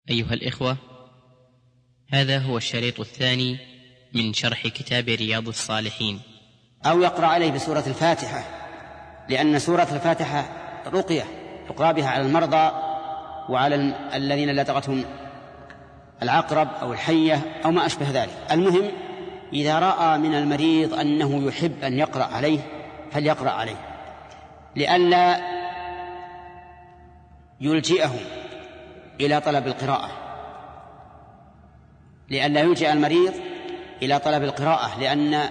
أيها الإخوة، هذا هو الشريط الثاني من شرح كتاب رياض الصالحين. أو يقرأ عليه بسورة الفاتحة، لأن سورة الفاتحة رقية يقرأ بها على المرضى وعلى الذين لدغتهم العقرب أو الحية أو ما أشبه ذلك. المهم إذا رأى من المريض أنه يحب أن يقرأ عليه فليقرأ عليه، لئلا يلجئه إلى طلب القراءة، لئلا يلجئ المريض إلى طلب القراءة،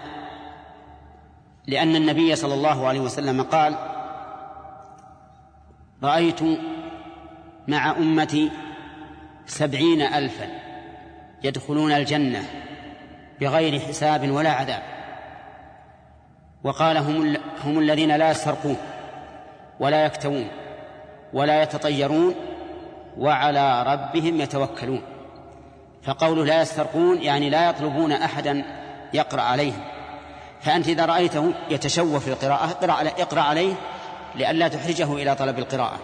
لأن النبي صلى الله عليه وسلم قال: رأيت مع أمتي 70,000 يدخلون الجنة بغير حساب ولا عذاب. وقال: هم الذين لا يسرقون ولا يكتوون ولا يتطيرون وعلى ربهم يتوكلون. فقوله لا يسترقون يعني لا يطلبون أحدا يقرأ عليهم. فأنت إذا رأيته يتشوف في القراءة اقرأ عليه لئلا تحرجه إلى طلب القراءة.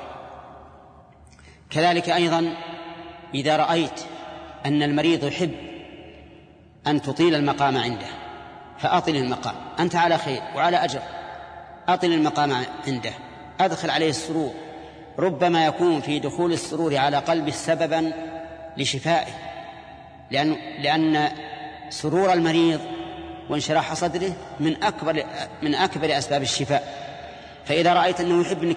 كذلك أيضا إذا رأيت أن المريض يحب أن تطيل المقام عنده فأطل المقام، أنت على خير وعلى أجر، أطل المقام عنده، أدخل عليه السرور، ربما يكون في دخول السرور على قلبه سببا لشفائه، لأن سرور المريض وانشراح صدره من أكبر أسباب الشفاء. فإذا رأيت أنه يحب أنك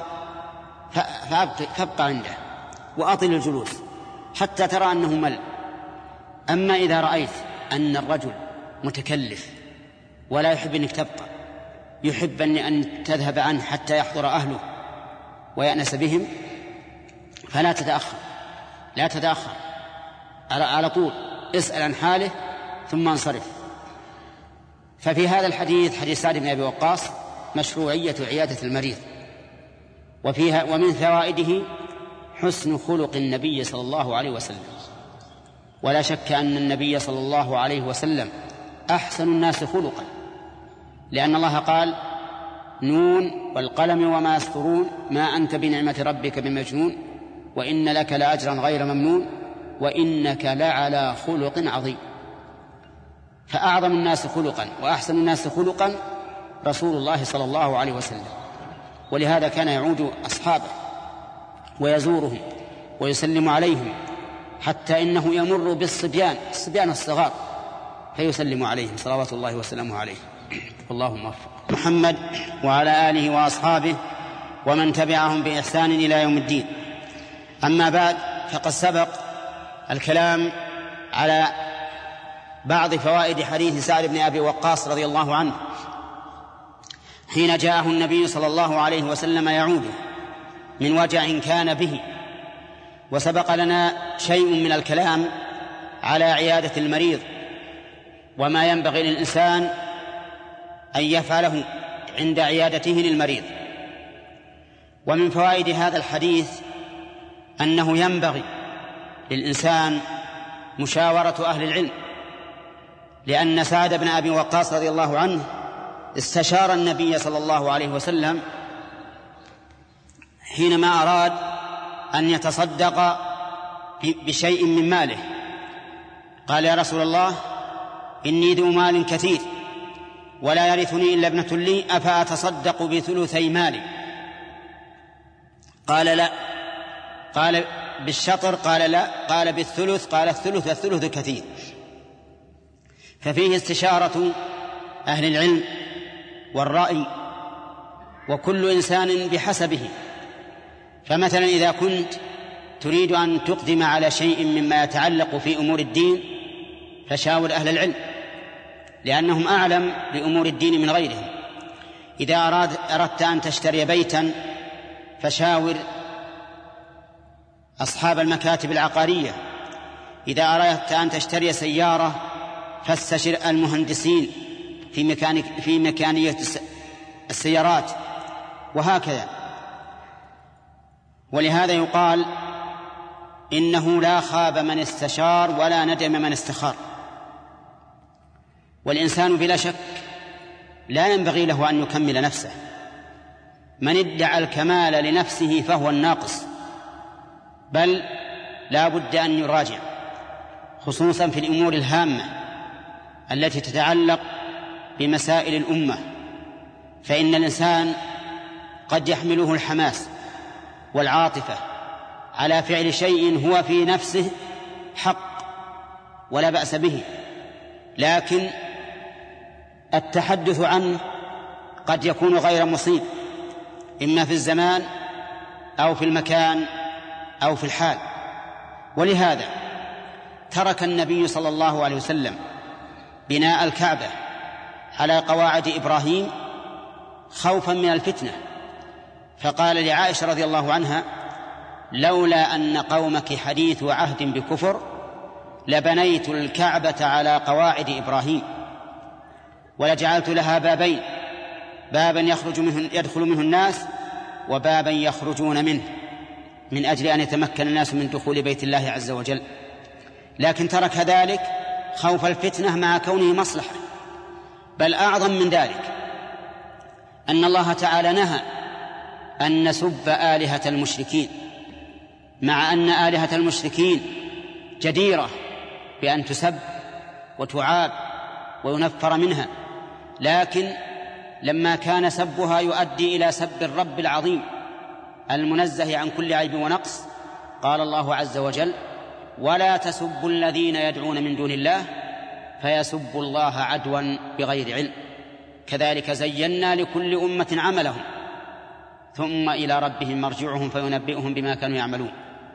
فابقى عنده وأطل الجلوس حتى ترى أنه مل. أما إذا رأيت أن الرجل متكلف ولا يحب أنك تبقى، يحب أن تذهب عنه حتى يحضر أهله ويأنس بهم، فلا تتأخر، لا تتأخر، على طول اسأل عن حاله ثم انصرف. ففي هذا الحديث، حديث سعد بن أبي وقاص، مشروعية عيادة المريض، ومن فوائده حسن خلق النبي صلى الله عليه وسلم. ولا شك أن النبي صلى الله عليه وسلم أحسن الناس خلقا، لأن الله قال: نون والقلم وما يسطرون ما أنت بنعمة ربك بمجنون وإن لك لأجرا غير ممنون وإنك لعلى خلق عظيم. فأعظم الناس خلقا وأحسن الناس خلقا رسول الله صلى الله عليه وسلم. ولهذا كان يعود أصحابه ويزورهم ويسلم عليهم، حتى إنه يمر بالصبيان الصغار فيسلم عليهم صلوات الله وسلامه عليه. اللهم وفق محمد وعلى آله وأصحابه ومن تبعهم بإحسان إلى يوم الدين. أما بعد، فقد سبق الكلام على بعض فوائد حديث سعد بن أبي وقاص رضي الله عنه حين جاءه النبي صلى الله عليه وسلم يعود من وجع كان به. وسبق لنا شيء من الكلام على عيادة المريض وما ينبغي للإنسان أن يفعله عند عيادته للمريض. ومن فوائد هذا الحديث أنه ينبغي للإنسان مشاورة أهل العلم، لأن سعد بن أبي وقاص رضي الله عنه استشار النبي صلى الله عليه وسلم حينما أراد أن يتصدق بشيء من ماله. قال: يا رسول الله، إني ذو مال كثير ولا يرثني إلا ابنة لي، أفأتصدق بثلثي مالي؟ قال: لا. قال: بالشطر؟ قال: لا. قال: بالثلث؟ قال: الثلث، والثلث كثير. ففيه استشارة أهل العلم والرأي، وكل إنسان بحسبه. فمثلا إذا كنت تريد أن تقدم على شيء مما يتعلق في أمور الدين فشاور أهل العلم، لأنهم أعلم بأمور الدين من غيرهم. إذا أردت أن تشتري بيتا فشاور أصحاب المكاتب العقارية. إذا أردت أن تشتري سيارة فاستشر المهندسين في ميكانية السيارات، وهكذا. ولهذا يقال: إنه لا خاب من استشار ولا ندم من استخار. والإنسان بلا شك لا ينبغي له أن يكمل نفسه. من ادعى الكمال لنفسه فهو الناقص، بل لا بد أن يراجع، خصوصا في الأمور الهامة التي تتعلق بمسائل الأمة، فإن الإنسان قد يحمله الحماس والعاطفة على فعل شيء هو في نفسه حق ولا بأس به، لكن التحدث عنه قد يكون غير مصيب، إما في الزمان أو في المكان أو في الحال. ولهذا ترك النبي صلى الله عليه وسلم بناء الكعبة على قواعد إبراهيم خوفا من الفتنة، فقال لعائشة رضي الله عنها: لولا أن قومك حديث عهد بكفر لبنيت الكعبة على قواعد إبراهيم ولجعلت لها بابين، بابا يدخل منه الناس وبابا يخرجون منه، من أجل أن يتمكن الناس من دخول بيت الله عز وجل. لكن ترك ذلك خوف الفتنة مع كونه مصلحة. بل أعظم من ذلك أن الله تعالى نهى أن نسب آلهة المشركين، مع أن آلهة المشركين جديرة بأن تسب وتعاب وينفر منها، لكن لما كان سبها يؤدي إلى سب الرب العظيم المنزه عن كل عيب ونقص، قال الله عز وجل: ولا تسبوا الذين يدعون من دون الله فيسبوا الله عدوا بغير علم، كذلك زينا لكل أمة عملهم ثم إلى ربهم مرجعهم فينبئهم بما كانوا يعملون.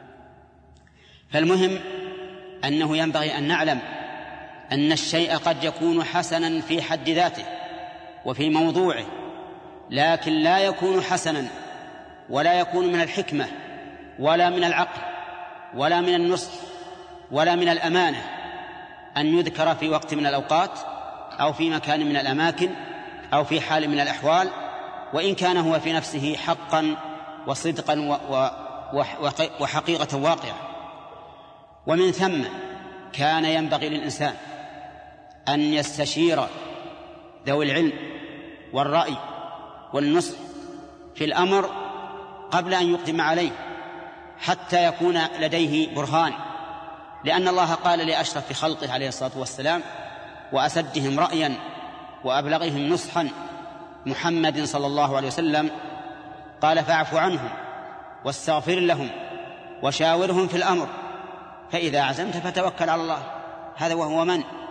فالمهم أنه ينبغي أن نعلم أن الشيء قد يكون حسنا في حد ذاته وفي موضوعه، لكن لا يكون حسنا ولا يكون من الحكمة ولا من العقل ولا من النصح ولا من الأمانة أن يذكر في وقت من الأوقات أو في مكان من الأماكن أو في حال من الأحوال، وإن كان هو في نفسه حقا وصدقا وحقيقة واقعة. ومن ثم كان ينبغي للإنسان أن يستشير ذوي العلم والرأي والنصح في الأمر قبل أن يقدم عليه، حتى يكون لديه برهان، لأن الله قال لأشرف خلقه عليه الصلاة والسلام وأسدهم رأيا وأبلغهم نصحا محمد صلى الله عليه وسلم، قال: فاعف عنهم واستغفر لهم وشاورهم في الأمر فإذا عزمت فتوكل على الله. هذا وهو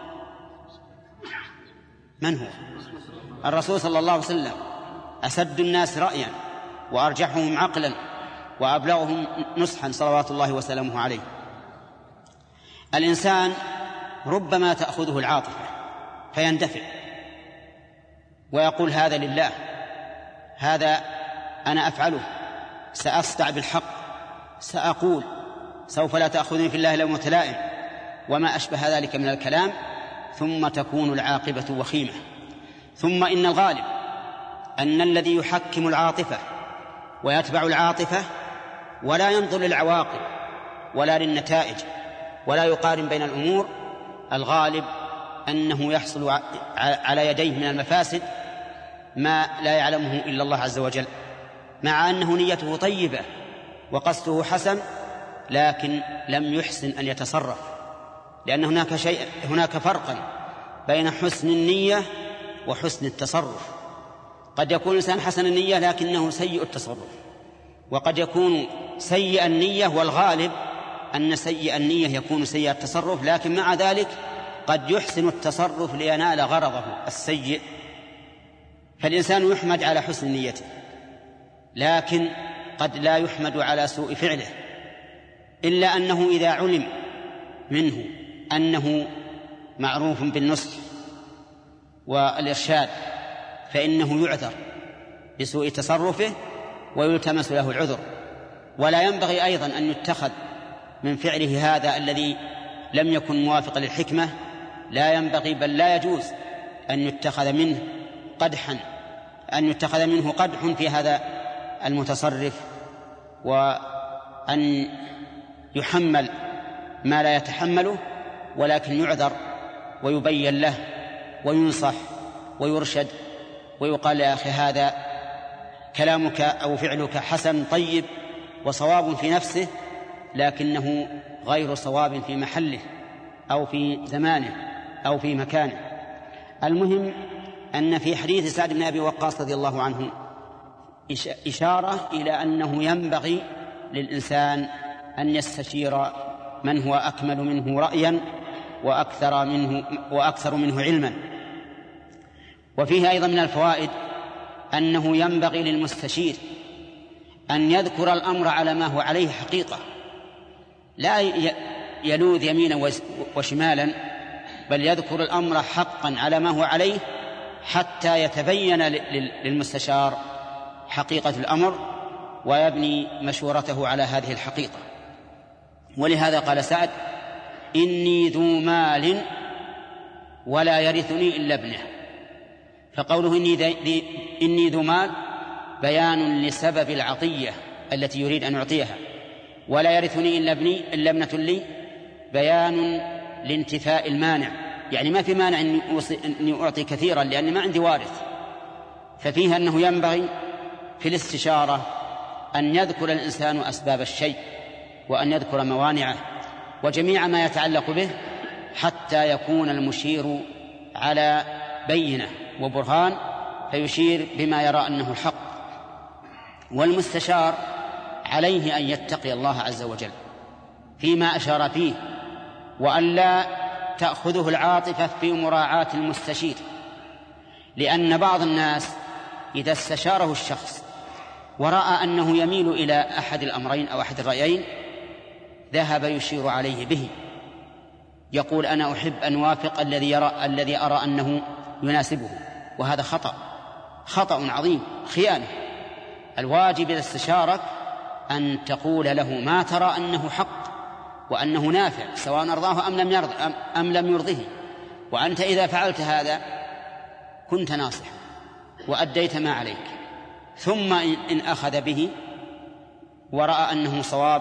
من هو؟ الرسول صلى الله عليه وسلم، أسد الناس رأيا وأرجحهم عقلا وأبلغهم نصحا صلوات الله وسلامه عليه. الإنسان ربما تأخذه العاطفة فيندفع ويقول: هذا لله، هذا أنا أفعله، سأصدع بالحق، سأقول، سوف لا تأخذني في الله لومة لائم، وما أشبه ذلك من الكلام، ثم تكون العاقبة وخيمة. ثم إن الغالب أن الذي يحكم العاطفة ويتبع العاطفة ولا ينظر للعواقب ولا للنتائج ولا يقارن بين الأمور، الغالب أنه يحصل على يديه من المفاسد ما لا يعلمه إلا الله عز وجل، مع أنه نيته طيبة وقصده حسن، لكن لم يحسن أن يتصرف، لأن هناك فرقا بين حسن النية وحسن التصرف. قد يكون الإنسان حسن النية لكنه سيء التصرف، وقد يكون سيء النية، والغالب أن سيء النية يكون سيء التصرف، لكن مع ذلك قد يحسن التصرف لينال غرضه السيء. فالإنسان يحمد على حسن نيته، لكن قد لا يحمد على سوء فعله، إلا أنه إذا علم منه أنه معروف بالنصح والإرشاد فإنه يعذر بسوء تصرفه ويلتمس له العذر. ولا ينبغي أيضا أن يتخذ من فعله هذا الذي لم يكن موافقا للحكمة، لا ينبغي بل لا يجوز أن يتخذ منه قدح في هذا المتصرف، وأن يحمل ما لا يتحمله، ولكن يعذر ويبين له وينصح ويرشد ويقال: يا أخي هذا كلامك أو فعلك حسن طيب وصواب في نفسه، لكنه غير صواب في محله أو في زمانه أو في مكانه. المهم أن في حديث سعد بن أبي وقاص رضي الله عنه إشارة إلى أنه ينبغي للإنسان أن يستشير من هو أكمل منه رأيا وأكثر منه علما. وفيه أيضا من الفوائد أنه ينبغي للمستشير أن يذكر الأمر على ما هو عليه حقيقة، لا يلوذ يمينا وشمالا، بل يذكر الأمر حقا على ما هو عليه حتى يتبين للمستشار حقيقة الأمر ويبني مشورته على هذه الحقيقة. ولهذا قال سعد: إني ذو مال ولا يرثني إلا ابنه. فقوله إني ذو مال بيان لسبب العطية التي يريد أن يعطيها، ولا يرثني إلا ابنة لي بيان لانتفاء المانع، يعني ما في مانع أني أعطي كثيرا لأني ما عندي وارث. ففيها أنه ينبغي في الاستشارة أن يذكر الإنسان أسباب الشيء وأن يذكر موانعه وجميع ما يتعلق به حتى يكون المشير على بينة وبرهان فيشير بما يرى أنه الحق. والمستشار عليه أن يتقي الله عز وجل فيما أشار فيه، وأن لا تأخذه العاطفة في مراعاة المستشير، لأن بعض الناس إذا استشاره الشخص ورأى أنه يميل إلى أحد الأمرين أو أحد الرأيين ذهب يشير عليه به، يقول: أنا أحب أن وافق الذي أرى أنه يناسبه، وهذا خطأ عظيم، خيانة. الواجب إذا استشارك أن تقول له ما ترى أنه حق وأنه نافع، سواء أرضاه أم لم يرضه. وأنت إذا فعلت هذا كنت ناصحا وأديت ما عليك. ثم إن أخذ به ورأى أنه صواب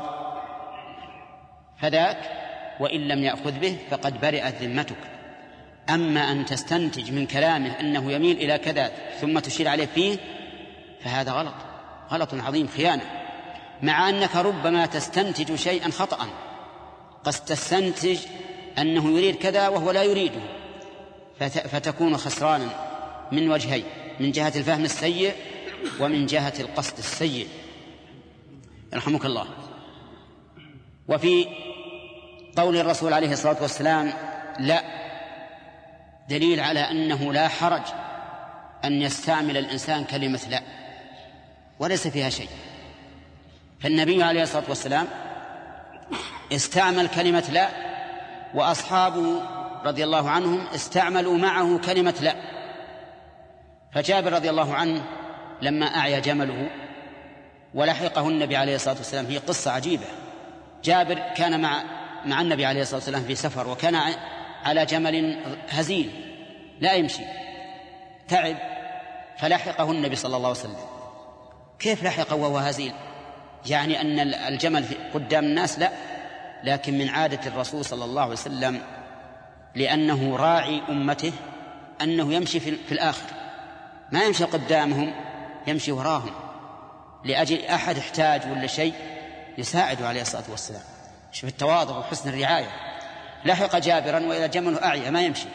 فذاك، وإن لم يأخذ به فقد برئت ذمتك. أما أن تستنتج من كلامه أنه يميل إلى كذا ثم تشير عليه فيه فهذا غلط عظيم، خيانة، مع أنك ربما تستنتج شيئا خطأ. قد تستنتج أنه يريد كذا وهو لا يريده، فتكون خسرانا من وجهين: من جهة الفهم السيء ومن جهة القصد السيء، يرحمك الله. وفي قول الرسول عليه الصلاة والسلام لا دليل على أنه لا حرج أن يستعمل الإنسان كلمة لا وليس فيها شيء. فالنبي عليه الصلاة والسلام استعمل كلمة لا، وأصحابه رضي الله عنهم استعملوا معه كلمة لا. فجابر رضي الله عنه لما أعيا جمله ولحقه النبي عليه الصلاة والسلام، هي قصة عجيبة. جابر كان مع النبي عليه الصلاة والسلام في سفر، وكان على جمل هزيل لا يمشي، تعب، فلحقه النبي صلى الله عليه وسلم. كيف لحقه وهو هزيل؟ يعني أن الجمل قدام الناس؟ لا، لكن من عادة الرسول صلى الله عليه وسلم لأنه راعي أمته أنه يمشي في الآخر، ما يمشي قدامهم، يمشي وراهم، لأجل أحد احتاج ولا شيء يساعد عليه الصلاة والسلام. شوف التواضع وحسن الرعاية. لحق جابرا وإلى جمله أعيا ما يمشي،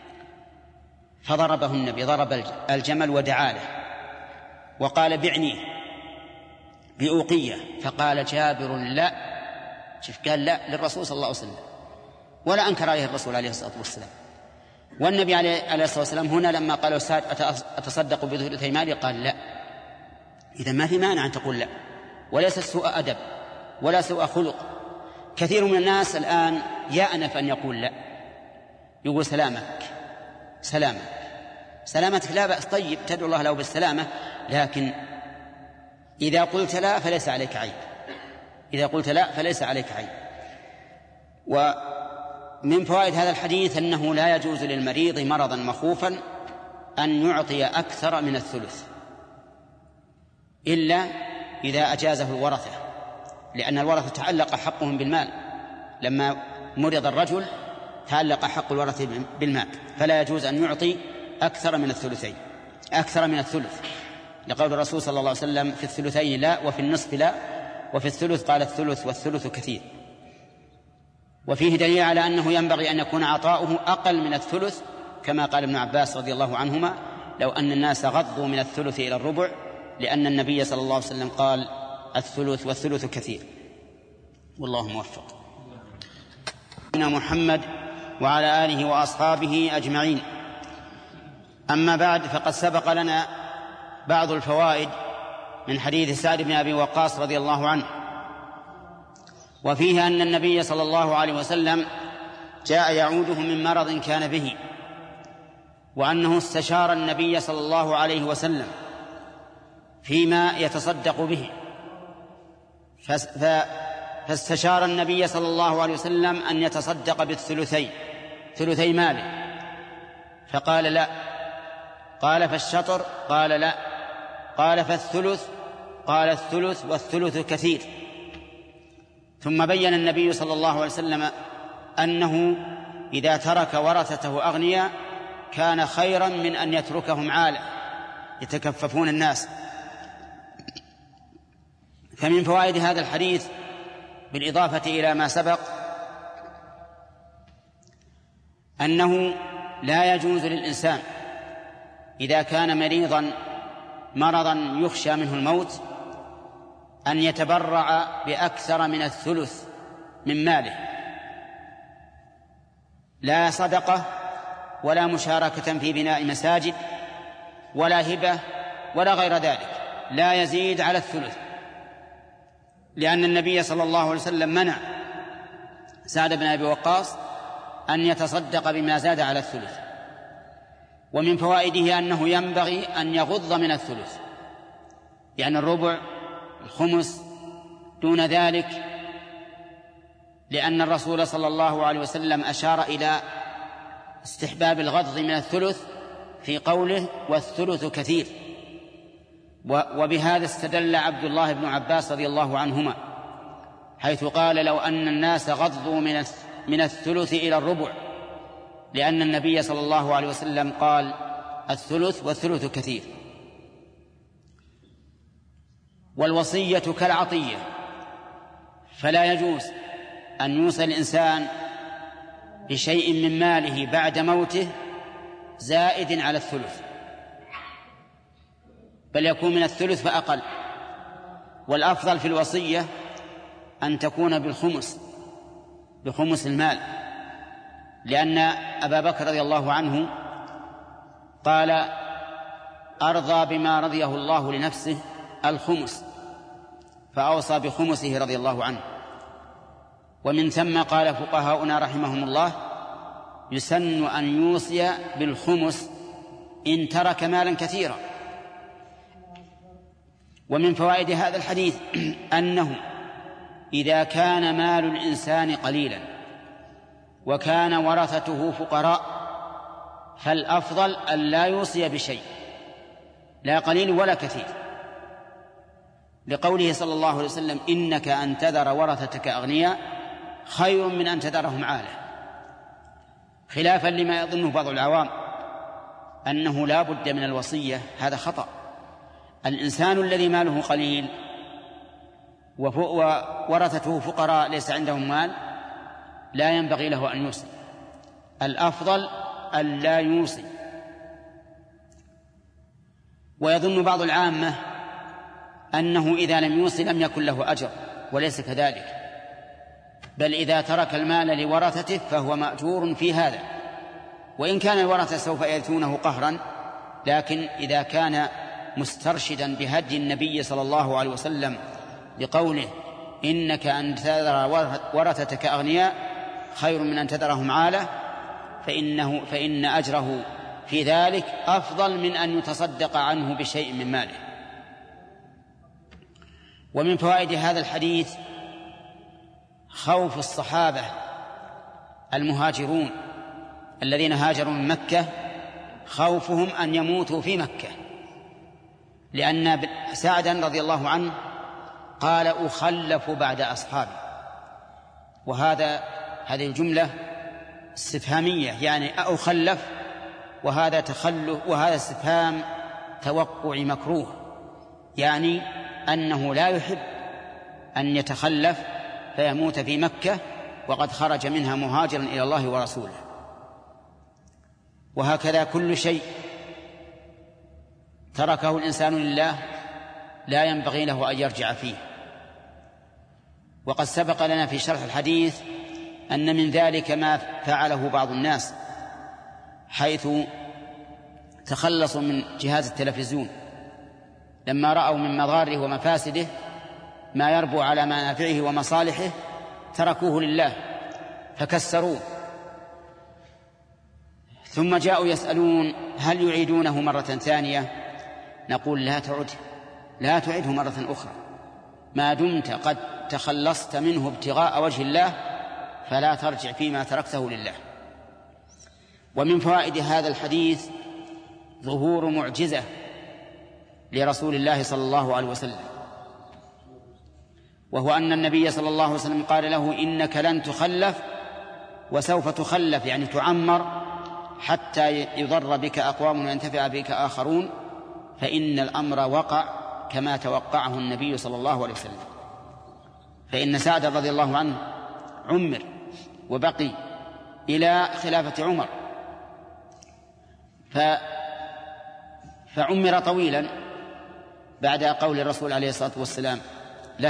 فضربه النبي، ضرب الجمل ودعا له وقال: بعنيه بأوقية. فقال جابر: لا. شوف، قال لا للرسول صلى الله عليه وسلم، ولا أنكر عليه الرسول عليه الصلاة والسلام. والنبي عليه الصلاة والسلام هنا لما قال سعد: أتصدق بثلثي مالي؟ قال: لا. إذا ما في مانع أن تقول لا، وليس سوء أدب ولا سوء خلق. كثير من الناس الآن يأنف أن يقول لا، يقول سلامتك لا بأس، طيب، تدعو الله له بالسلامة، لكن إذا قلت لا فليس عليك عيب. ومن فوائد هذا الحديث أنه لا يجوز للمريض مرضا مخوفا أن يعطي أكثر من الثلث إلا إذا أجازه الورثة، لأن الورثة تعلق حقهم بالمال. لما مرض الرجل تعلق حق الورثة بالمال، فلا يجوز أن يعطي أكثر من الثلث، لقول الرسول صلى الله عليه وسلم: في الثلثين لا، وفي النصف لا، وفي الثلث قال الثلث والثلث كثير. وفيه دليل على أنه ينبغي أن يكون عطاؤه أقل من الثلث، كما قال ابن عباس رضي الله عنهما: لو أن الناس غضوا من الثلث إلى الربع، لأن النبي صلى الله عليه وسلم قال: الثلث والثلث كثير. والله موفق. محمد وعلى آله وأصحابه أجمعين. أما بعد، فقد سبق لنا بعض الفوائد من حديث سعد بن أبي وقاص رضي الله عنه، وفيه أن النبي صلى الله عليه وسلم جاء يعوده من مرض كان به، وأنه استشار النبي صلى الله عليه وسلم فيما يتصدق به، فاستشار النبي صلى الله عليه وسلم أن يتصدق بالثلثين، ثلثي ماله، فقال: لا. قال: فالشطر؟ قال: لا. قال: فالثلث؟ قال: الثلث والثلث كثير. ثم بين النبي صلى الله عليه وسلم أنه إذا ترك ورثته أغنياء كان خيرا من أن يتركهم عالة يتكففون الناس. فمن فوائد هذا الحديث بالإضافة إلى ما سبق أنه لا يجوز للإنسان إذا كان مريضا مرضا يخشى منه الموت أن يتبرع بأكثر من الثلث من ماله، لا صدقة ولا مشاركة في بناء مساجد ولا هبة ولا غير ذلك، لا يزيد على الثلث، لأن النبي صلى الله عليه وسلم منع سعد بن أبي وقاص أن يتصدق بما زاد على الثلث. ومن فوائده أنه ينبغي أن يغض من الثلث، يعني الربع، الخمس، دون ذلك، لأن الرسول صلى الله عليه وسلم أشار إلى استحباب الغض من الثلث في قوله: والثلث كثير. وبهذا استدل عبد الله بن عباس رضي الله عنهما حيث قال: لو أن الناس غضوا من الثلث إلى الربع، لأن النبي صلى الله عليه وسلم قال: الثلث والثلث كثير. والوصية كالعطية، فلا يجوز أن يوصي الإنسان بشيء من ماله بعد موته زائد على الثلث، بل يكون من الثلث فأقل. والأفضل في الوصية أن تكون بخمس المال، لأن أبا بكر رضي الله عنه قال: أرضى بما رضيه الله لنفسه الخمس، فأوصى بخمسه رضي الله عنه. ومن ثم قال فقهاؤنا رحمهم الله: يسن أن يوصي بالخمس إن ترك مالا كثيرا. ومن فوائد هذا الحديث أنه إذا كان مال الإنسان قليلا وكان ورثته فقراء فالأفضل أن لا يوصي بشيء، لا قليل ولا كثير، لقوله صلى الله عليه وسلم: إنك أن تذر ورثتك أغنياء خير من أن تذرهم عالة، خلافا لما يظنه بعض العوام أنه لا بد من الوصية. هذا خطأ. الإنسان الذي ماله قليل وورثته فقراء ليس عندهم مال لا ينبغي له أن يوصي، الأفضل أن لا يوصي. ويظن بعض العامة أنه إذا لم يوصي لم يكن له أجر، وليس كذلك، بل إذا ترك المال لورثته فهو مأجور في هذا، وإن كان الورثة سوف يرثونه قهرا، لكن إذا كان مسترشدا بهدي النبي صلى الله عليه وسلم بقوله: إنك أن تذر ورثتك أغنياء خير من أن تذرهم عالة، فإن أجره في ذلك أفضل من أن يتصدق عنه بشيء من ماله. ومن فوائد هذا الحديث خوف الصحابة المهاجرون الذين هاجروا من مكة، خوفهم أن يموتوا في مكة، لأن سعدا رضي الله عنه قال: أخلف بعد أصحابي، هذه الجملة استفهامية، يعني أخلف، وهذا تخلف، وهذا استفهام توقع مكروه، يعني أنه لا يحب أن يتخلف فيموت في مكة وقد خرج منها مهاجرا إلى الله ورسوله. وهكذا كل شيء تركه الإنسان لله لا ينبغي له أن يرجع فيه. وقد سبق لنا في شرح الحديث أن من ذلك ما فعله بعض الناس، حيث تخلصوا من جهاز التلفزيون لما رأوا من مضاره ومفاسده ما يربو على منافعه ومصالحه، تركوه لله فكسروه، ثم جاءوا يسألون هل يعيدونه مرة ثانية؟ نقول لا تعده مرة أخرى، ما دمت قد تخلصت منه ابتغاء وجه الله فلا ترجع فيما تركته لله. ومن فوائد هذا الحديث ظهور معجزة لرسول الله صلى الله عليه وسلم، وهو أن النبي صلى الله عليه وسلم قال له إنك لن تخلف وسوف تخلف، يعني تعمر حتى يضر بك أقوام وينتفع بك آخرون، فإن الأمر وقع كما توقعه النبي صلى الله عليه وسلم. فإن سعد رضي الله عنه عمر وبقي إلى خلافة عمر، فعمر طويلا بعد قول الرسول عليه الصلاة والسلام له.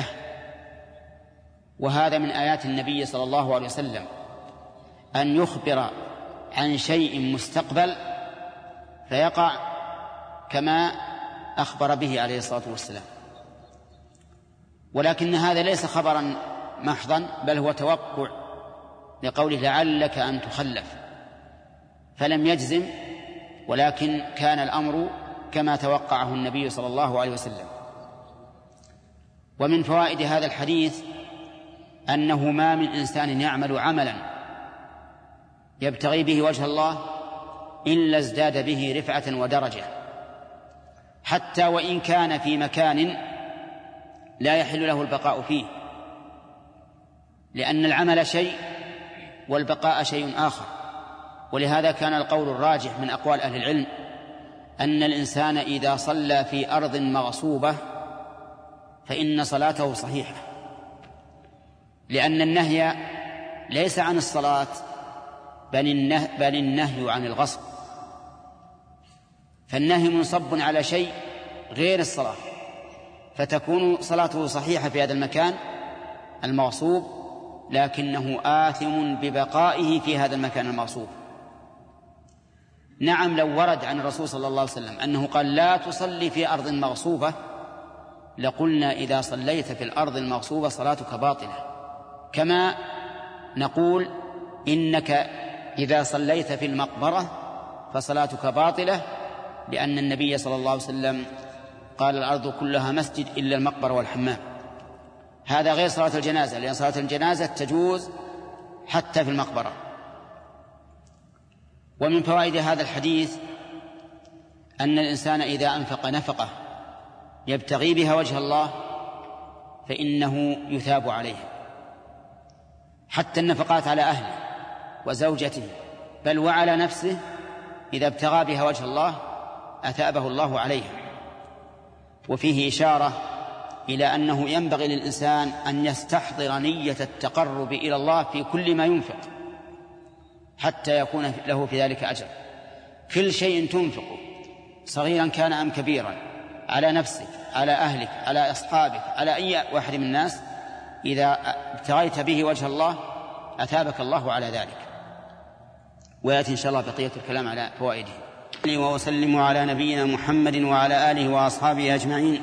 وهذا من آيات النبي صلى الله عليه وسلم أن يخبر عن شيء مستقبل فيقع كما أخبر به عليه الصلاة والسلام. ولكن هذا ليس خبرا محضا، بل هو توقع لقوله لعلك أن تخلف، فلم يجزم، ولكن كان الأمر كما توقعه النبي صلى الله عليه وسلم. ومن فوائد هذا الحديث أنه ما من إنسان يعمل عملا يبتغي به وجه الله إلا ازداد به رفعة ودرجة، حتى وإن كان في مكان لا يحل له البقاء فيه، لأن العمل شيء والبقاء شيء آخر. ولهذا كان القول الراجح من أقوال أهل العلم أن الإنسان إذا صلى في أرض مغصوبة فإن صلاته صحيحة، لأن النهي ليس عن الصلاة بل النهي عن الغصب، فالنهي منصب على شيء غير الصلاة، فتكون صلاته صحيحة في هذا المكان المغصوب، لكنه آثم ببقائه في هذا المكان المغصوب. نعم، لو ورد عن الرسول صلى الله عليه وسلم أنه قال لا تصلي في أرض مغصوبة لقلنا إذا صليت في الأرض المغصوبة صلاتك باطلة، كما نقول إنك إذا صليت في المقبرة فصلاتك باطلة، لأن النبي صلى الله عليه وسلم قال الأرض كلها مسجد إلا المقبرة والحمام. هذا غير صلاة الجنازة، لأن صلاة الجنازة تجوز حتى في المقبرة. ومن فوائد هذا الحديث أن الإنسان إذا أنفق نفقة يبتغي بها وجه الله فإنه يثاب عليها، حتى النفقات على أهله وزوجته بل وعلى نفسه إذا ابتغى بها وجه الله أثابه الله عليها. وفيه إشارة إلى أنه ينبغي للإنسان أن يستحضر نية التقرب إلى الله في كل ما ينفق حتى يكون له في ذلك أجر. كل شيء تنفقه صغيرا كان أم كبيرا، على نفسك، على أهلك، على أصحابك، على أي واحد من الناس، إذا ابتغيت به وجه الله أثابك الله على ذلك. ويأتي إن شاء الله بقية الكلام على فوائده. وأسلم على نبينا محمد وعلى آله وأصحابه أجمعين.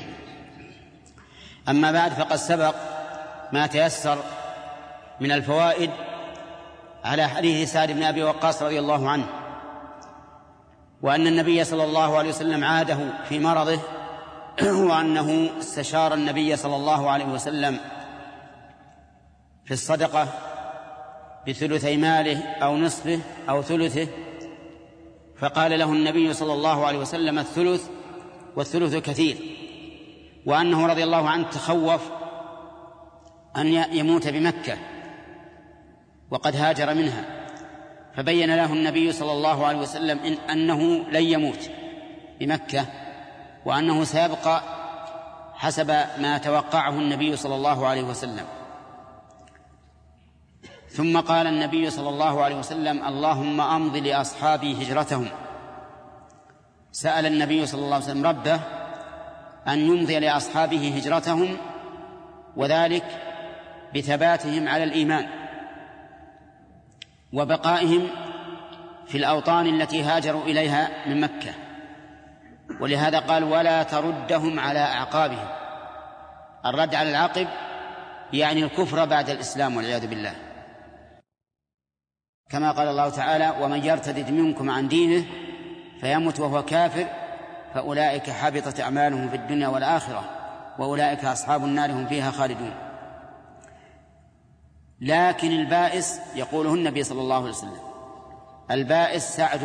أما بعد، فقد سبق ما تيسر من الفوائد على حديث سعد بن أبي وقاص رضي الله عنه، وأن النبي صلى الله عليه وسلم عاده في مرضه، وأنه استشار النبي صلى الله عليه وسلم في الصدقة بثلثي ماله أو نصفه أو ثلثه، فقال له النبي صلى الله عليه وسلم الثلث، والثلث كثير. وأنه رضي الله عنه تخوف أن يموت بمكة وقد هاجر منها، فبين له النبي صلى الله عليه وسلم أنه لن يموت بمكة، وأنه سيبقى حسب ما توقعه النبي صلى الله عليه وسلم. ثم قال النبي صلى الله عليه وسلم: اللهم أمض لأصحابي هجرتهم. سأل النبي صلى الله عليه وسلم ربه أن يمضي لأصحابه هجرتهم، وذلك بثباتهم على الإيمان وبقائهم في الأوطان التي هاجروا إليها من مكة. ولهذا قال: ولا تردهم على أعقابهم. الرد على العقب يعني الكفر بعد الإسلام والعياذ بالله، كما قال الله تعالى: ومن يرتد منكم عن دينه فيمت وهو كافر فأولئك حبطت أعمالهم في الدنيا والآخرة وأولئك أصحاب النار هم فيها خالدون. لكن البائس يقوله النبي صلى الله عليه وسلم، البائس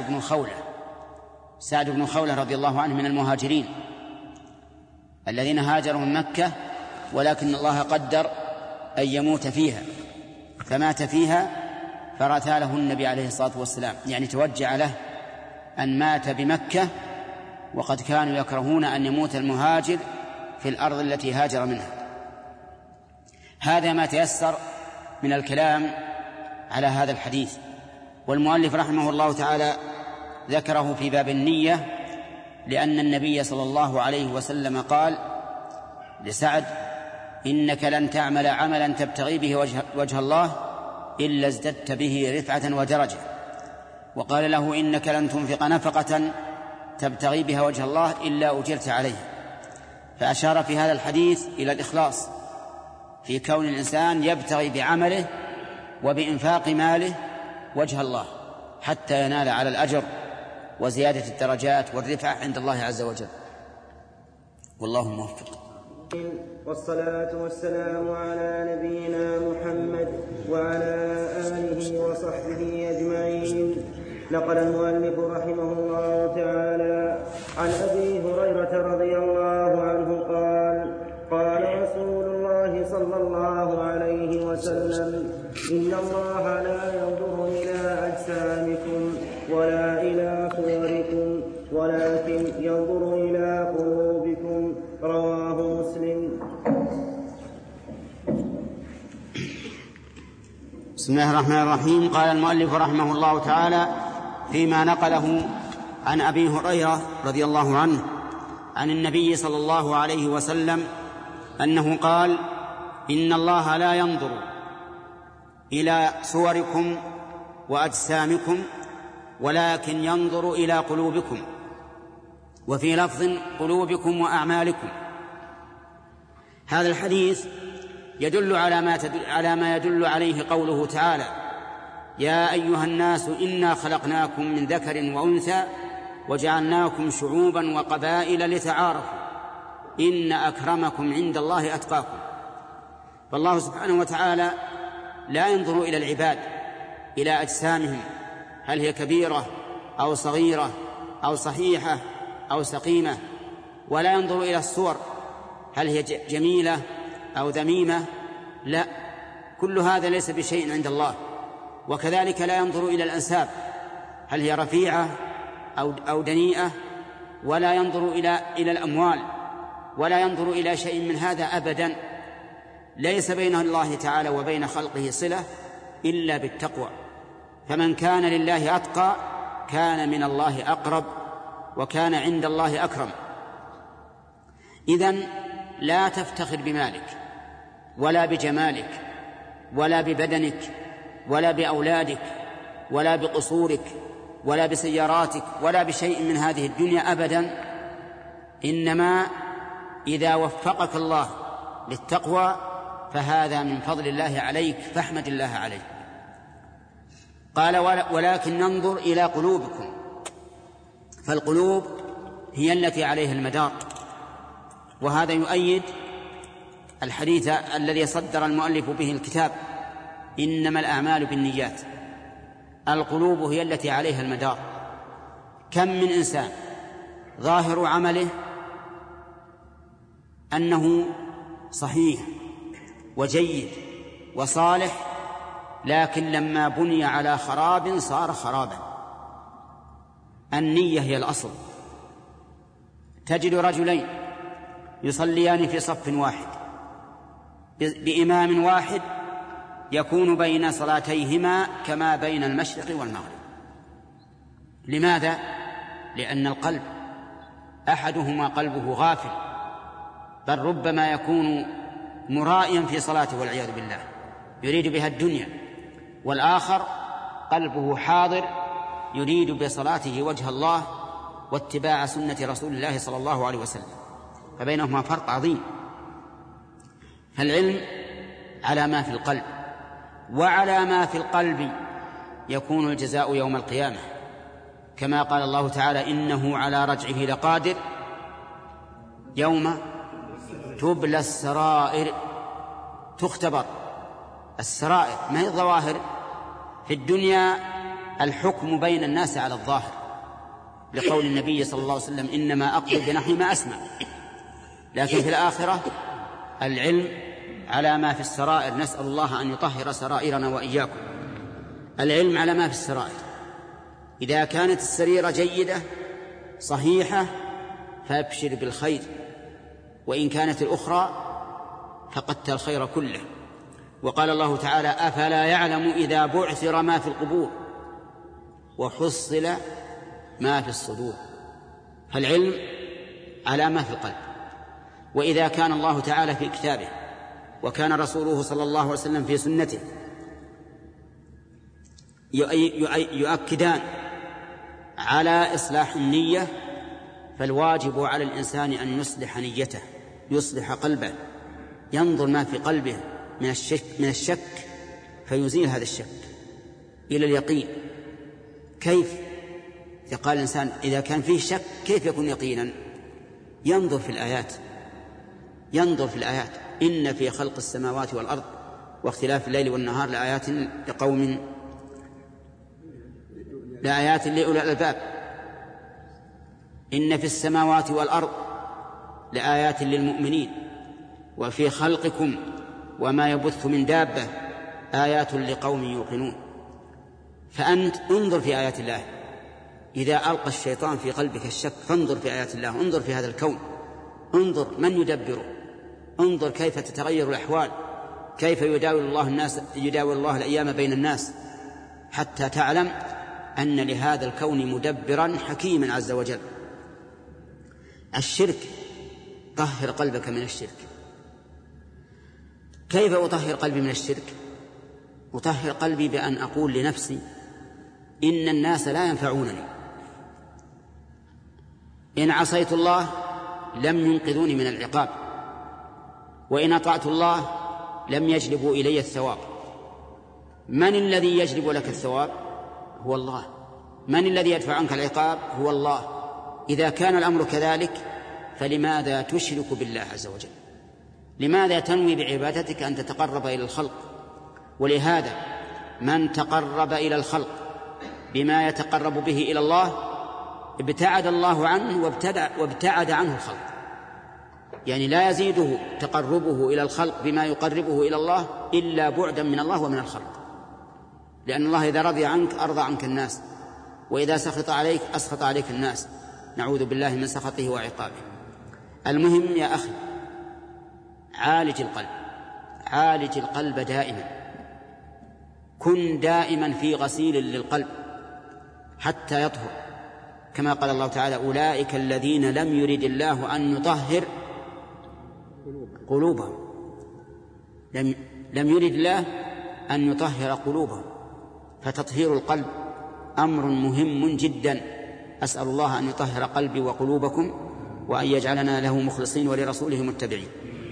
سعد بن خولة رضي الله عنه من المهاجرين الذين هاجروا من مكة، ولكن الله قدر أن يموت فيها، فمات فيها فرثى له النبي عليه الصلاة والسلام، يعني توجع له أن مات بمكة، وقد كانوا يكرهون أن يموت المهاجر في الأرض التي هاجر منها. هذا ما تيسر من الكلام على هذا الحديث. والمؤلف رحمه الله تعالى ذكره في باب النية، لأن النبي صلى الله عليه وسلم قال لسعد: إنك لن تعمل عملا تبتغي به وجه الله إلا ازددت به رفعة ودرجة. وقال له: إنك لن تنفق نفقة تبتغي بها وجه الله إلا أجرت عليه. فأشار في هذا الحديث إلى الإخلاص في كون الإنسان يبتغي بعمله وبإنفاق ماله وجه الله حتى ينال على الأجر وزيادة الدرجات والرفعة عند الله عز وجل. والله موفق. والصلاة والسلام على نبينا محمد وعلى آله وصحبه أجمعين. نقل المؤلف رحمه الله تعالى عن أبي هريرة رضي الله عنه قال: قال رسول الله صلى الله عليه وسلم: إن الله لا ينظر إلى أجسامكم ولا إلى صوركم ولكن ينظر إلى قلوبكم. رواه مسلم. بسم الله الرحمن الرحيم. قال المؤلف رحمه الله تعالى فيما نقله عن أبي هريرة رضي الله عنه عن النبي صلى الله عليه وسلم أنه قال: إن الله لا ينظر إلى صوركم وأجسامكم ولكن ينظر إلى قلوبكم، وفي لفظ قلوبكم وأعمالكم. هذا الحديث يدل على ما يدل عليه قوله تعالى: يا أيها الناس إنا خلقناكم من ذكر وأنثى وجعلناكم شعوبا وقبائل لتعارفوا إن أكرمكم عند الله أتقاكم. فالله سبحانه وتعالى لا ينظر إلى العباد إلى أجسامهم، هل هي كبيرة أو صغيرة أو صحيحة أو سقيمة، ولا ينظر إلى الصور هل هي جميلة أو ذميمة، لا، كل هذا ليس بشيء عند الله. وكذلك لا ينظر إلى الأنساب هل هي رفيعة أو دنيئة، ولا ينظر إلى الأموال، ولا ينظر إلى شيء من هذا أبدا. ليس بين الله تعالى وبين خلقه صلة إلا بالتقوى، فمن كان لله أتقى كان من الله أقرب وكان عند الله أكرم. إذن لا تفتخر بمالك ولا بجمالك ولا ببدنك ولا بأولادك ولا بقصورك ولا بسياراتك ولا بشيء من هذه الدنيا أبدا، إنما إذا وفقك الله للتقوى فهذا من فضل الله عليك، فاحمد الله عليه. قال: ولكن ننظر إلى قلوبكم. فالقلوب هي التي عليها المدار، وهذا يؤيد الحديث الذي صدر المؤلف به الكتاب: إنما الأعمال بالنيات. القلوب هي التي عليها المدار. كم من إنسان ظاهر عمله أنه صحيح وجيد وصالح، لكن لما بني على خراب صار خرابا. النية هي الأصل. تجد رجلين يصليان في صف واحد بإمام واحد يكون بين صلاتيهما كما بين المشرق والمغرب. لماذا؟ لأن القلب أحدهما قلبه غافل، بل ربما يكون مرائيا في صلاته والعياذ بالله يريد بها الدنيا، والآخر قلبه حاضر يريد بصلاته وجه الله واتباع سنة رسول الله صلى الله عليه وسلم، فبينهما فرق عظيم. فالعلم على ما في القلب، وعلى ما في القلب يكون الجزاء يوم القيامة، كما قال الله تعالى: إنه على رجعه لقادر يوم تبلى السرائر. تختبر السرائر، ما هي الظواهر. في الدنيا الحكم بين الناس على الظاهر، لقول النبي صلى الله عليه وسلم: إنما أقضي بنحو ما أسمع. لكن في الآخرة العلم على ما في السرائر، نسأل الله أن يطهر سرائرنا وإياكم. العلم على ما في السرائر، إذا كانت السريرة جيدة صحيحة فابشر بالخير، وإن كانت الأخرى فقدت الخير كله. وقال الله تعالى: أفلا يعلم إذا بعثر ما في القبور وحصل ما في الصدور. فالعلم على ما في القلب. وإذا كان الله تعالى في كتابه وكان رسوله صلى الله عليه وسلم في سنته يؤكدان على إصلاح النية، فالواجب على الإنسان أن يصلح نيته، يصلح قلبه، ينظر ما في قلبه من الشك فيزيل هذا الشك إلى اليقين. كيف؟ قال الإنسان إذا كان فيه شك كيف يكون يقينا؟ ينظر في الآيات، ينظر في الآيات: إن في خلق السماوات والأرض واختلاف الليل والنهار لآيات لأولي الألباب. إن في السماوات والأرض لآيات للمؤمنين وفي خلقكم وما يبث من دابة آيات لقوم يوقنون. فأنت انظر في آيات الله. إذا ألقى الشيطان في قلبك الشك فانظر في آيات الله، انظر في هذا الكون، انظر من يدبره، انظر كيف تتغير الأحوال، كيف يداول الله الأيام بين الناس، حتى تعلم أن لهذا الكون مدبرا حكيما عز وجل. الشرك، طهر قلبك من الشرك. كيف أطهر قلبي من الشرك؟ أطهر قلبي بأن أقول لنفسي: إن الناس لا ينفعونني، إن عصيت الله لم ينقذوني من العقاب، وإن أطعت الله لم يجلبوا إلي الثواب. من الذي يجلب لك الثواب؟ هو الله. من الذي يدفع عنك العقاب؟ هو الله. إذا كان الأمر كذلك فلماذا تشرك بالله عز وجل؟ لماذا تنوي بعبادتك أن تتقرب إلى الخلق؟ ولهذا من تقرب إلى الخلق بما يتقرب به إلى الله ابتعد الله عنه وابتعد عنه الخلق. يعني لا يزيده تقربه إلى الخلق بما يقربه إلى الله إلا بعدا من الله ومن الخلق، لأن الله إذا رضي عنك أرضى عنك الناس، وإذا سخط عليك أسخط عليك الناس، نعوذ بالله من سخطه وعقابه. المهم يا أخي، عالج القلب، عالج القلب دائما، كن دائما في غسيل للقلب حتى يطهر، كما قال الله تعالى: أولئك الذين لم يرد الله أن يطهر قلوبهم. لم يرد الله أن يطهر قلوبهم، فتطهير القلب أمر مهم جدا. أسأل الله أن يطهر قلبي وقلوبكم، وأن يجعلنا له مخلصين ولرسوله متبعين.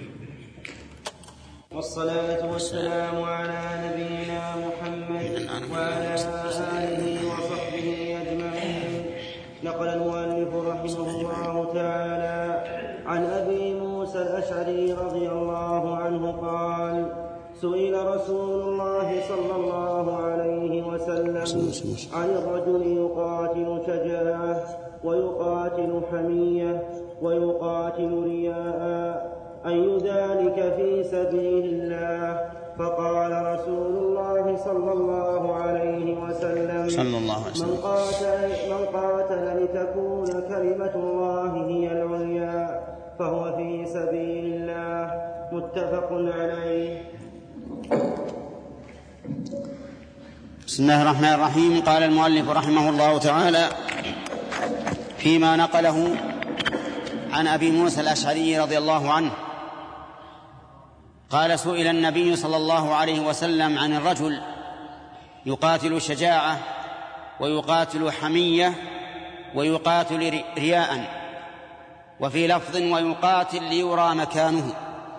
والصلاة والسلام على نبينا محمد وعلى آله وصحبه أجمعين. نقل المؤلف رحمه الله تعالى عن أبي موسى الأشعري رضي الله عنه قال: سئل رسول الله صلى الله عليه وسلم عن الرجل يقاتل شجاعة ويقاتل حمية ويقاتل رياء أي ذلك في سبيل الله؟ فقال رسول الله صلى الله عليه وسلم: من قاتل لتكون كلمة الله هي العليا فهو في سبيل الله. متفق عليه. بسم الله الرحمن الرحيم. قال المؤلف رحمه الله تعالى فيما نقله عن أبي موسى الأشعري رضي الله عنه قال: سئل النبي صلى الله عليه وسلم عن الرجل يقاتل شجاعة ويقاتل حمية ويقاتل رياء، وفي لفظ ويقاتل ليرى مكانه،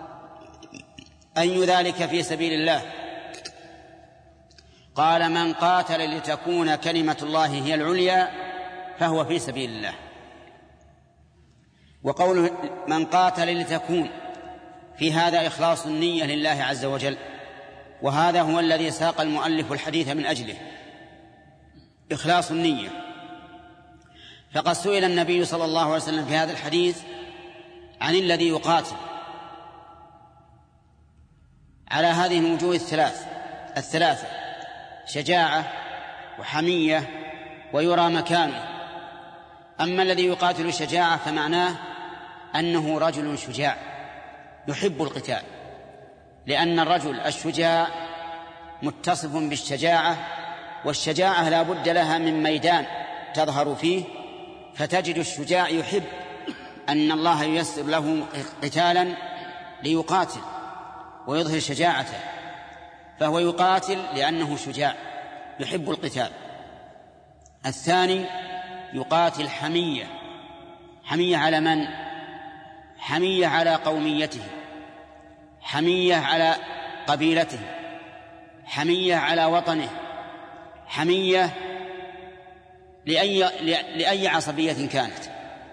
أي ذلك في سبيل الله؟ قال: من قاتل لتكون كلمة الله هي العليا فهو في سبيل الله. وقوله من قاتل لتكون، في هذا إخلاص النية لله عز وجل، وهذا هو الذي ساق المؤلف الحديث من أجله، إخلاص النية. فقد سئل النبي صلى الله عليه وسلم في هذا الحديث عن الذي يقاتل على هذه الوجوه الثلاثة: شجاعة وحمية ويرى مكانه. أما الذي يقاتل شجاعة فمعناه أنه رجل شجاع يحب القتال، لأن الرجل الشجاع متصف بالشجاعة، والشجاعة لا بد لها من ميدان تظهر فيه، فتجد الشجاع يحب أن الله ييسر له قتالا ليقاتل ويظهر شجاعته، فهو يقاتل لأنه شجاع يحب القتال. الثاني يقاتل حمية. حمية على من؟ حمية على قوميته، حمية على قبيلته، حمية على وطنه، حمية لأي عصبية كانت.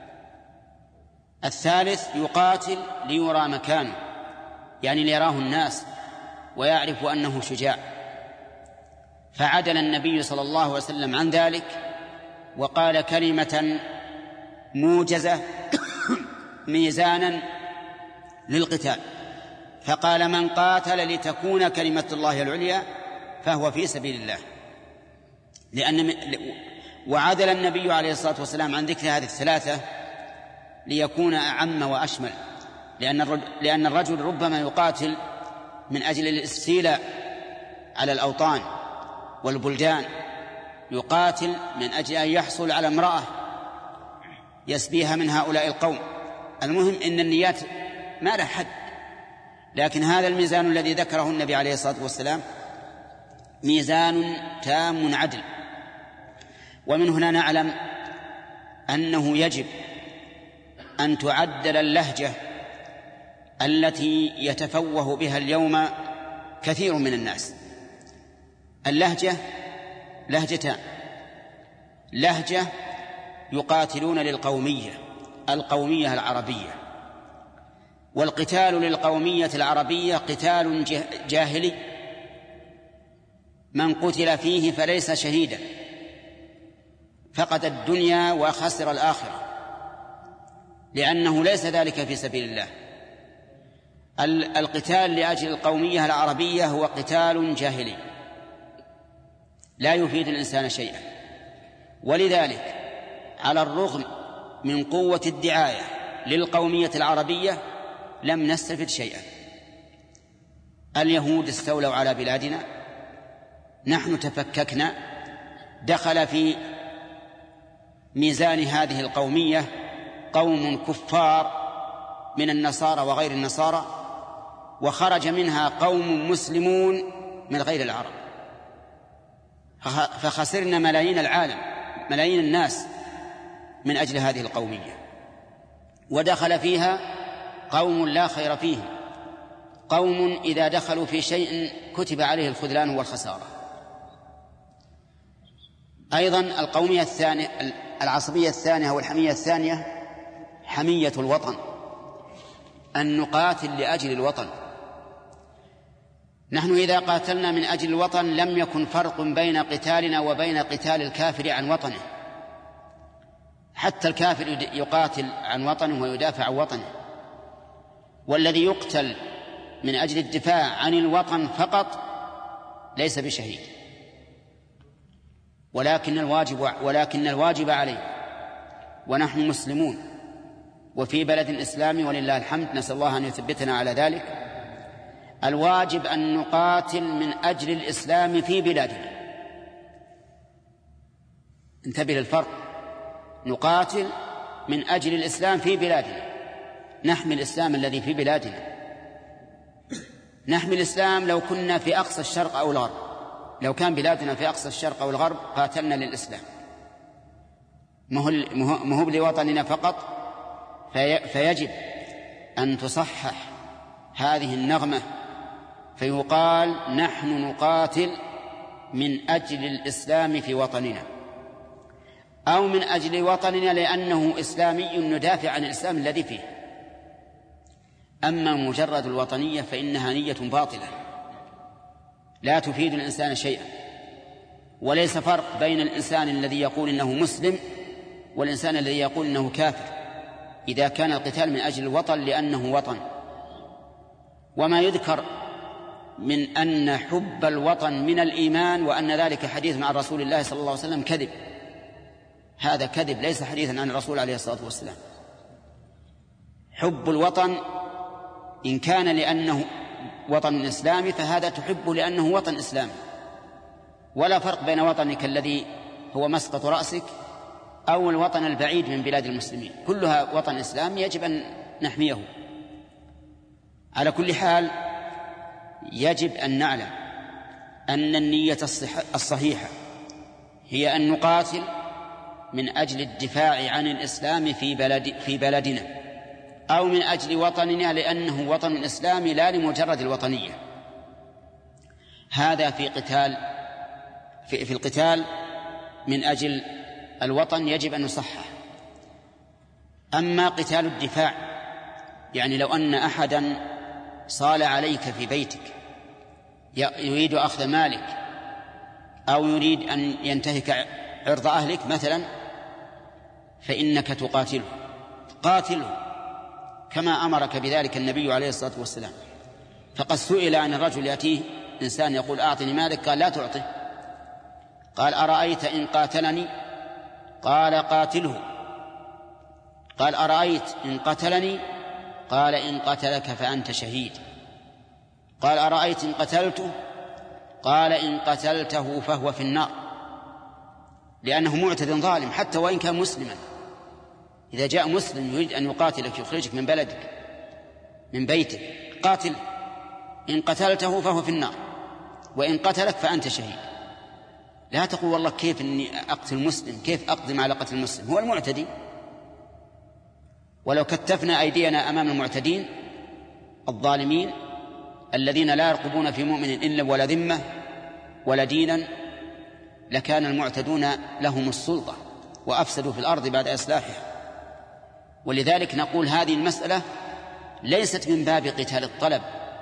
الثالث يقاتل ليرى مكانه، يعني ليراه الناس ويعرف أنه شجاع. فعدل النبي صلى الله عليه وسلم عن ذلك وقال كلمة موجزة ميزانا للقتال، فقال: من قاتل لتكون كلمة الله العليا فهو في سبيل الله. وعدل النبي عليه الصلاة والسلام عن ذكر هذه الثلاثة ليكون أعم وأشمل، لأن الرجل ربما يقاتل من أجل الاستيلاء على الأوطان والبلدان، يقاتل من أجل أن يحصل على امرأة يسبيها من هؤلاء القوم. المهم إن النيات ما لها حد، لكن هذا الميزان الذي ذكره النبي عليه الصلاة والسلام ميزان تام عدل. ومن هنا نعلم أنه يجب أن تعدل اللهجة التي يتفوه بها اليوم كثير من الناس. اللهجة لهجتان: لهجة يقاتلون للقومية، القومية العربية، والقتال للقومية العربية قتال جاهلي، من قتل فيه فليس شهيدا، فقد الدنيا وخسر الآخرة، لأنه ليس ذلك في سبيل الله. القتال لأجل القومية العربية هو قتال جاهلي لا يفيد الإنسان شيئا، ولذلك على الرغم من قوة الدعاية للقومية العربية لم نستفد شيئا. اليهود استولوا على بلادنا، نحن تفككنا، دخل في ميزان هذه القومية قوم كفار من النصارى وغير النصارى، وخرج منها قوم مسلمون من غير العرب، فخسرنا ملايين العالم، ملايين الناس من أجل هذه القومية. ودخل فيها قوم لا خير فيهم، قوم إذا دخلوا في شيء كتب عليه الخذلان والخسارة. أيضا القومية الثانية، العصبية الثانية والحمية الثانية حمية الوطن، أن نقاتل لأجل الوطن. نحن إذا قاتلنا من أجل الوطن لم يكن فرق بين قتالنا وبين قتال الكافر عن وطنه، حتى الكافر يقاتل عن وطنه ويدافع عن وطنه، والذي يقتل من أجل الدفاع عن الوطن فقط ليس بشهيد، ولكن الواجب عليه، ونحن مسلمون وفي بلد الإسلام ولله الحمد، نسأل الله أن يثبتنا على ذلك. الواجب أن نقاتل من أجل الإسلام في بلادنا، انتبه للفرق. نقاتل من أجل الإسلام في بلادنا، نحمي الإسلام الذي في بلادنا، نحمي الإسلام لو كنا في أقصى الشرق أو الغرب، لو كان بلادنا في أقصى الشرق أو الغرب قاتلنا للإسلام، مهب لوطننا فقط. فيجب أن تصحح هذه النغمة، فيقال نحن نقاتل من أجل الإسلام في وطننا، أو من أجل وطننا لأنه إسلامي ندافع عن الإسلام الذي فيه. أما مجرد الوطنية فإنها نية باطلة لا تفيد الإنسان شيئا، وليس فرق بين الإنسان الذي يقول إنه مسلم والإنسان الذي يقول إنه كافر إذا كان القتال من أجل الوطن لأنه وطن. وما يذكر من أن حب الوطن من الإيمان وأن ذلك حديث عن رسول الله صلى الله عليه وسلم كذب، هذا كذب، ليس حديثا عن الرسول عليه الصلاة والسلام. حب الوطن إن كان لأنه وطن إسلامي فهذا تحبه لأنه وطن إسلامي، ولا فرق بين وطنك الذي هو مسقط رأسك أو الوطن البعيد من بلاد المسلمين، كلها وطن إسلامي يجب أن نحميه. على كل حال يجب أن نعلم أن النية الصحيحة هي أن نقاتل من أجل الدفاع عن الإسلام في بلدنا، أو من أجل وطننا لأنه وطن إسلامي لا لمجرد الوطنية. هذا في القتال من أجل الوطن يجب أن نصحح. أما قتال الدفاع، يعني لو أن أحدا صال عليك في بيتك يريد أخذ مالك أو يريد أن ينتهك عرض أهلك مثلا، فإنك تقاتله، قاتله كما أمرك بذلك النبي عليه الصلاة والسلام. فقد سئل عن الرجل يأتيه إنسان يقول أعطني مالك، قال لا تعطه، قال أرأيت إن قاتلني؟ قال قاتله. قال أرأيت إن قتلني؟ قال إن قتلك فأنت شهيد. قال أرأيت إن قتلته؟ قال إن قتلته فهو في النار، لأنه معتد ظالم حتى وإن كان مسلما. إذا جاء مسلم يريد أن يقاتلك يخرجك من بلدك من بيتك قاتل، إن قتلته فهو في النار وإن قتلك فأنت شهيد. لا تقول والله كيف أني أقتل مسلم، كيف أقدم على قتل المسلم، هو المعتدي. ولو كتفنا أيدينا أمام المعتدين الظالمين الذين لا يرقبون في مؤمن إلا ولا ذمة ولا دينا لكان المعتدون لهم السلطة وأفسدوا في الأرض بعد إصلاحها. ولذلك نقول هذه المسألة ليست من باب قتال الطلب.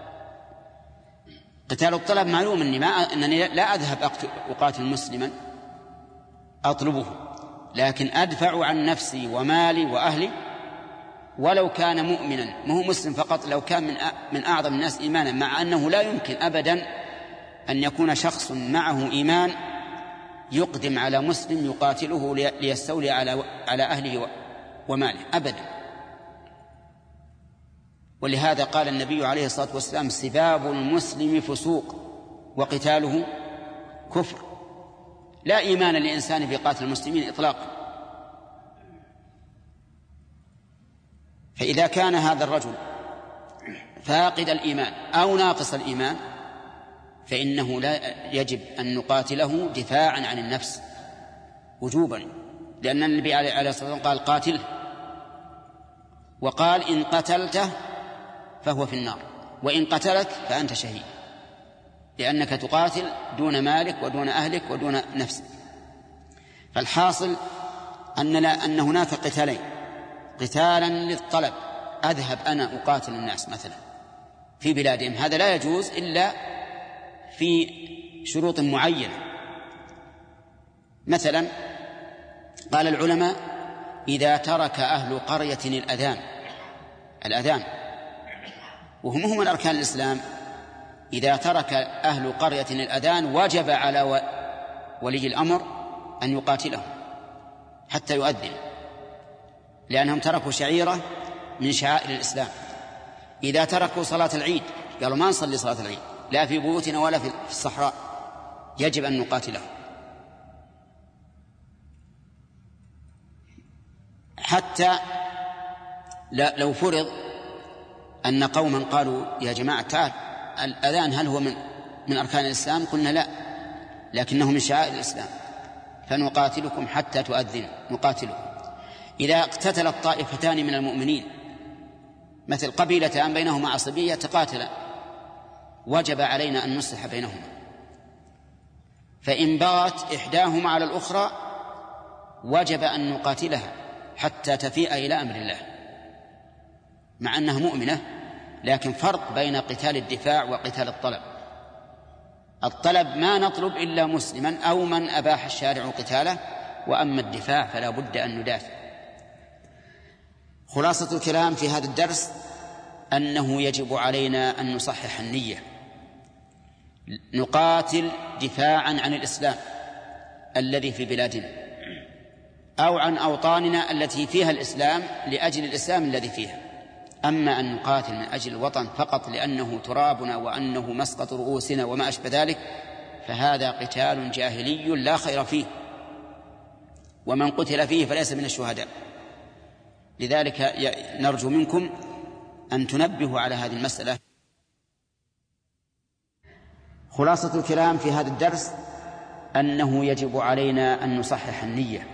قتال الطلب معلوم أنني لا أذهب أقاتل مسلما أطلبه، لكن أدفع عن نفسي ومالي وأهلي ولو كان مؤمنا، ما هو مسلم فقط، لو كان من أعظم الناس إيمانا، مع أنه لا يمكن أبدا أن يكون شخص معه إيمان يقدم على مسلم يقاتله ليستولي على أهله وماله أبدا. ولهذا قال النبي عليه الصلاة والسلام سباب المسلم فسوق وقتاله كفر. لا إيمان لإنسان في قاتل المسلمين إطلاقا. فإذا كان هذا الرجل فاقد الإيمان أو ناقص الإيمان فإنه لا يجب أن نقاتله دفاعا عن النفس وجوبا، لأن النبي عليه الصلاة والسلام قال قاتله، وقال إن قتلته فهو في النار وإن قتلك فأنت شهيد، لأنك تقاتل دون مالك ودون أهلك ودون نفسك. فالحاصل أن هناك قتالين، قتالا للطلب، أذهب أنا أقاتل الناس مثلا في بلادهم، هذا لا يجوز إلا في شروط معينة. مثلا قال العلماء إذا ترك أهل قرية الأذان وهم من أركان الإسلام، إذا ترك أهل قرية الأذان وجب على ولي الأمر أن يقاتلهم حتى يؤذن، لأنهم تركوا شعيرة من شعائر الإسلام. إذا تركوا صلاة العيد قالوا ما نصلي صلاة العيد لا في بيوتنا ولا في الصحراء، يجب أن نقاتلهم. حتى لو فرض أن قوما قالوا يا جماعة تعال الأذان هل هو من أركان الإسلام؟ قلنا لا، لكنه من شعائر الإسلام، فنقاتلكم حتى تؤذنوا، نقاتلكم. إذا اقتتلت طائفتان من المؤمنين مثل قبيلتان بينهما عصبية تقاتلا، وجب علينا أن نصلح بينهما، فإن بغت إحداهما على الأخرى وجب أن نقاتلها حتى تفيء إلى أمر الله، مع أنها مؤمنة، لكن فرق بين قتال الدفاع وقتال الطلب. الطلب ما نطلب إلا مسلما أو من أباح الشارع قتاله، وأما الدفاع فلا بد أن ندافع. خلاصة الكلام في هذا الدرس أنه يجب علينا أن نصحح النية، نقاتل دفاعا عن الإسلام الذي في بلادنا أو عن أوطاننا التي فيها الإسلام لأجل الإسلام الذي فيها. أما أن نقاتل من أجل الوطن فقط لأنه ترابنا وأنه مسقط رؤوسنا وما أشبه ذلك فهذا قتال جاهلي لا خير فيه، ومن قتل فيه فليس من الشهداء. لذلك نرجو منكم أن تنبهوا على هذه المسألة. خلاصة الكلام في هذا الدرس أنه يجب علينا أن نصحح النية،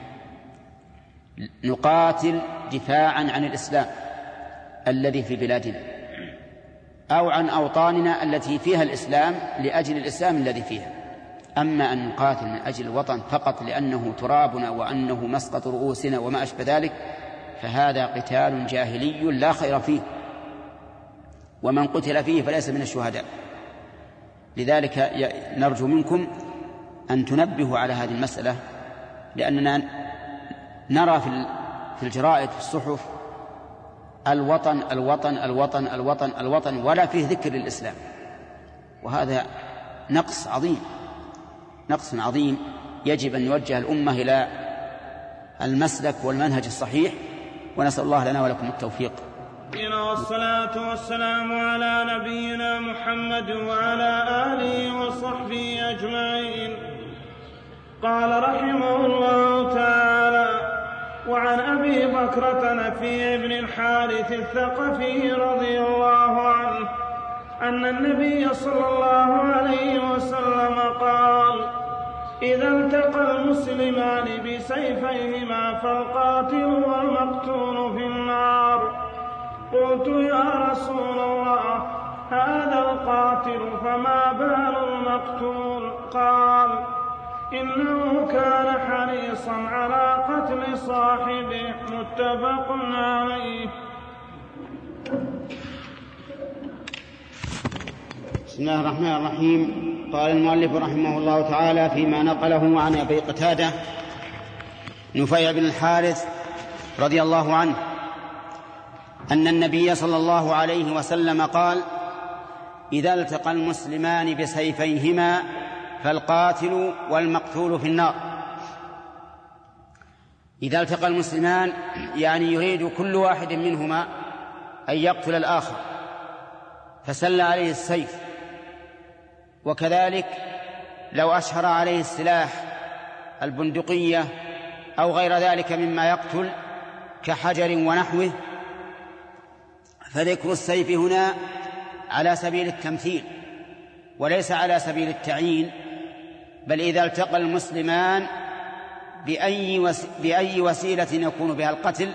نقاتل دفاعا عن الإسلام الذي في بلادنا أو عن أوطاننا التي فيها الإسلام لأجل الإسلام الذي فيها. أما أن نقاتل من أجل الوطن فقط لأنه ترابنا وأنه مسقط رؤوسنا وما أشبه ذلك فهذا قتال جاهلي لا خير فيه، ومن قتل فيه فليس من الشهداء. لذلك نرجو منكم أن تنبهوا على هذه المسألة، لأننا نرى في الجرائد في الصحف الوطن الوطن الوطن الوطن الوطن ولا فيه ذكر للإسلام، وهذا نقص عظيم يجب أن يوجه الأمة إلى المسلك والمنهج الصحيح، ونسأل الله لنا ولكم التوفيق. والصلاة والسلام على نبينا محمد وعلى آله وصحبه أجمعين. قال رحمه الله تعالى: وعن أبي بكرة نفيع بن الحارث الثقفي رضي الله عنه أن النبي صلى الله عليه وسلم قال: إذا التقى المسلمان بسيفيهما فالقاتل والمقتول في النار. قلت: يا رسول الله، هذا القاتل فما بال المقتول؟ قال: إنه كان حريصا على قتل صاحبه. متفق عليه. بسم الله الرحمن الرحيم. قال المؤلف رحمه الله تعالى فيما نقله عن أبي قتادة نفيع بن الحارث رضي الله عنه أن النبي صلى الله عليه وسلم قال: إذا التقى المسلمان بسيفيهما فالقاتل والمقتول في النار. إذا التقى المسلمان يعني يريد كل واحد منهما أن يقتل الآخر فسل عليه السيف، وكذلك لو أشهر عليه السلاح البندقية أو غير ذلك مما يقتل كحجر ونحوه، فذكر السيف هنا على سبيل التمثيل وليس على سبيل التعيين، بل إذا التقى المسلمان بأي وسيلة يكون بها القتل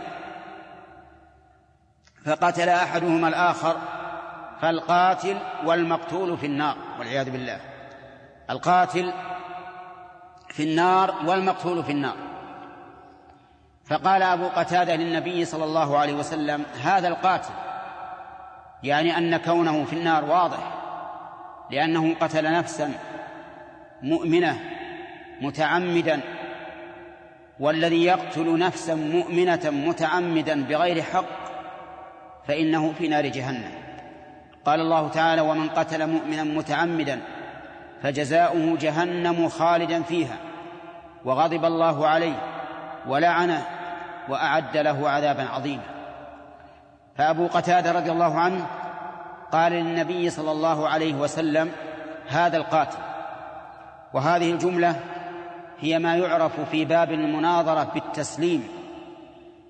فقتل أحدهما الآخر فالقاتل والمقتول في النار والعياذ بالله. القاتل في النار والمقتول في النار. فقال أبو قتادة للنبي صلى الله عليه وسلم: هذا القاتل، يعني أن كونه في النار واضح، لأنه قتل نفسا مؤمنة متعمدا، والذي يقتل نفسا مؤمنة متعمدا بغير حق فإنه في نار جهنم. قال الله تعالى: ومن قتل مؤمنا متعمدا فجزاؤه جهنم خالدا فيها وغضب الله عليه ولعنه وأعد له عذابا عظيما. فأبو قتادة رضي الله عنه قال للنبي صلى الله عليه وسلم: هذا القاتل. وهذه الجملة هي ما يعرف في باب المناظرة بالتسليم،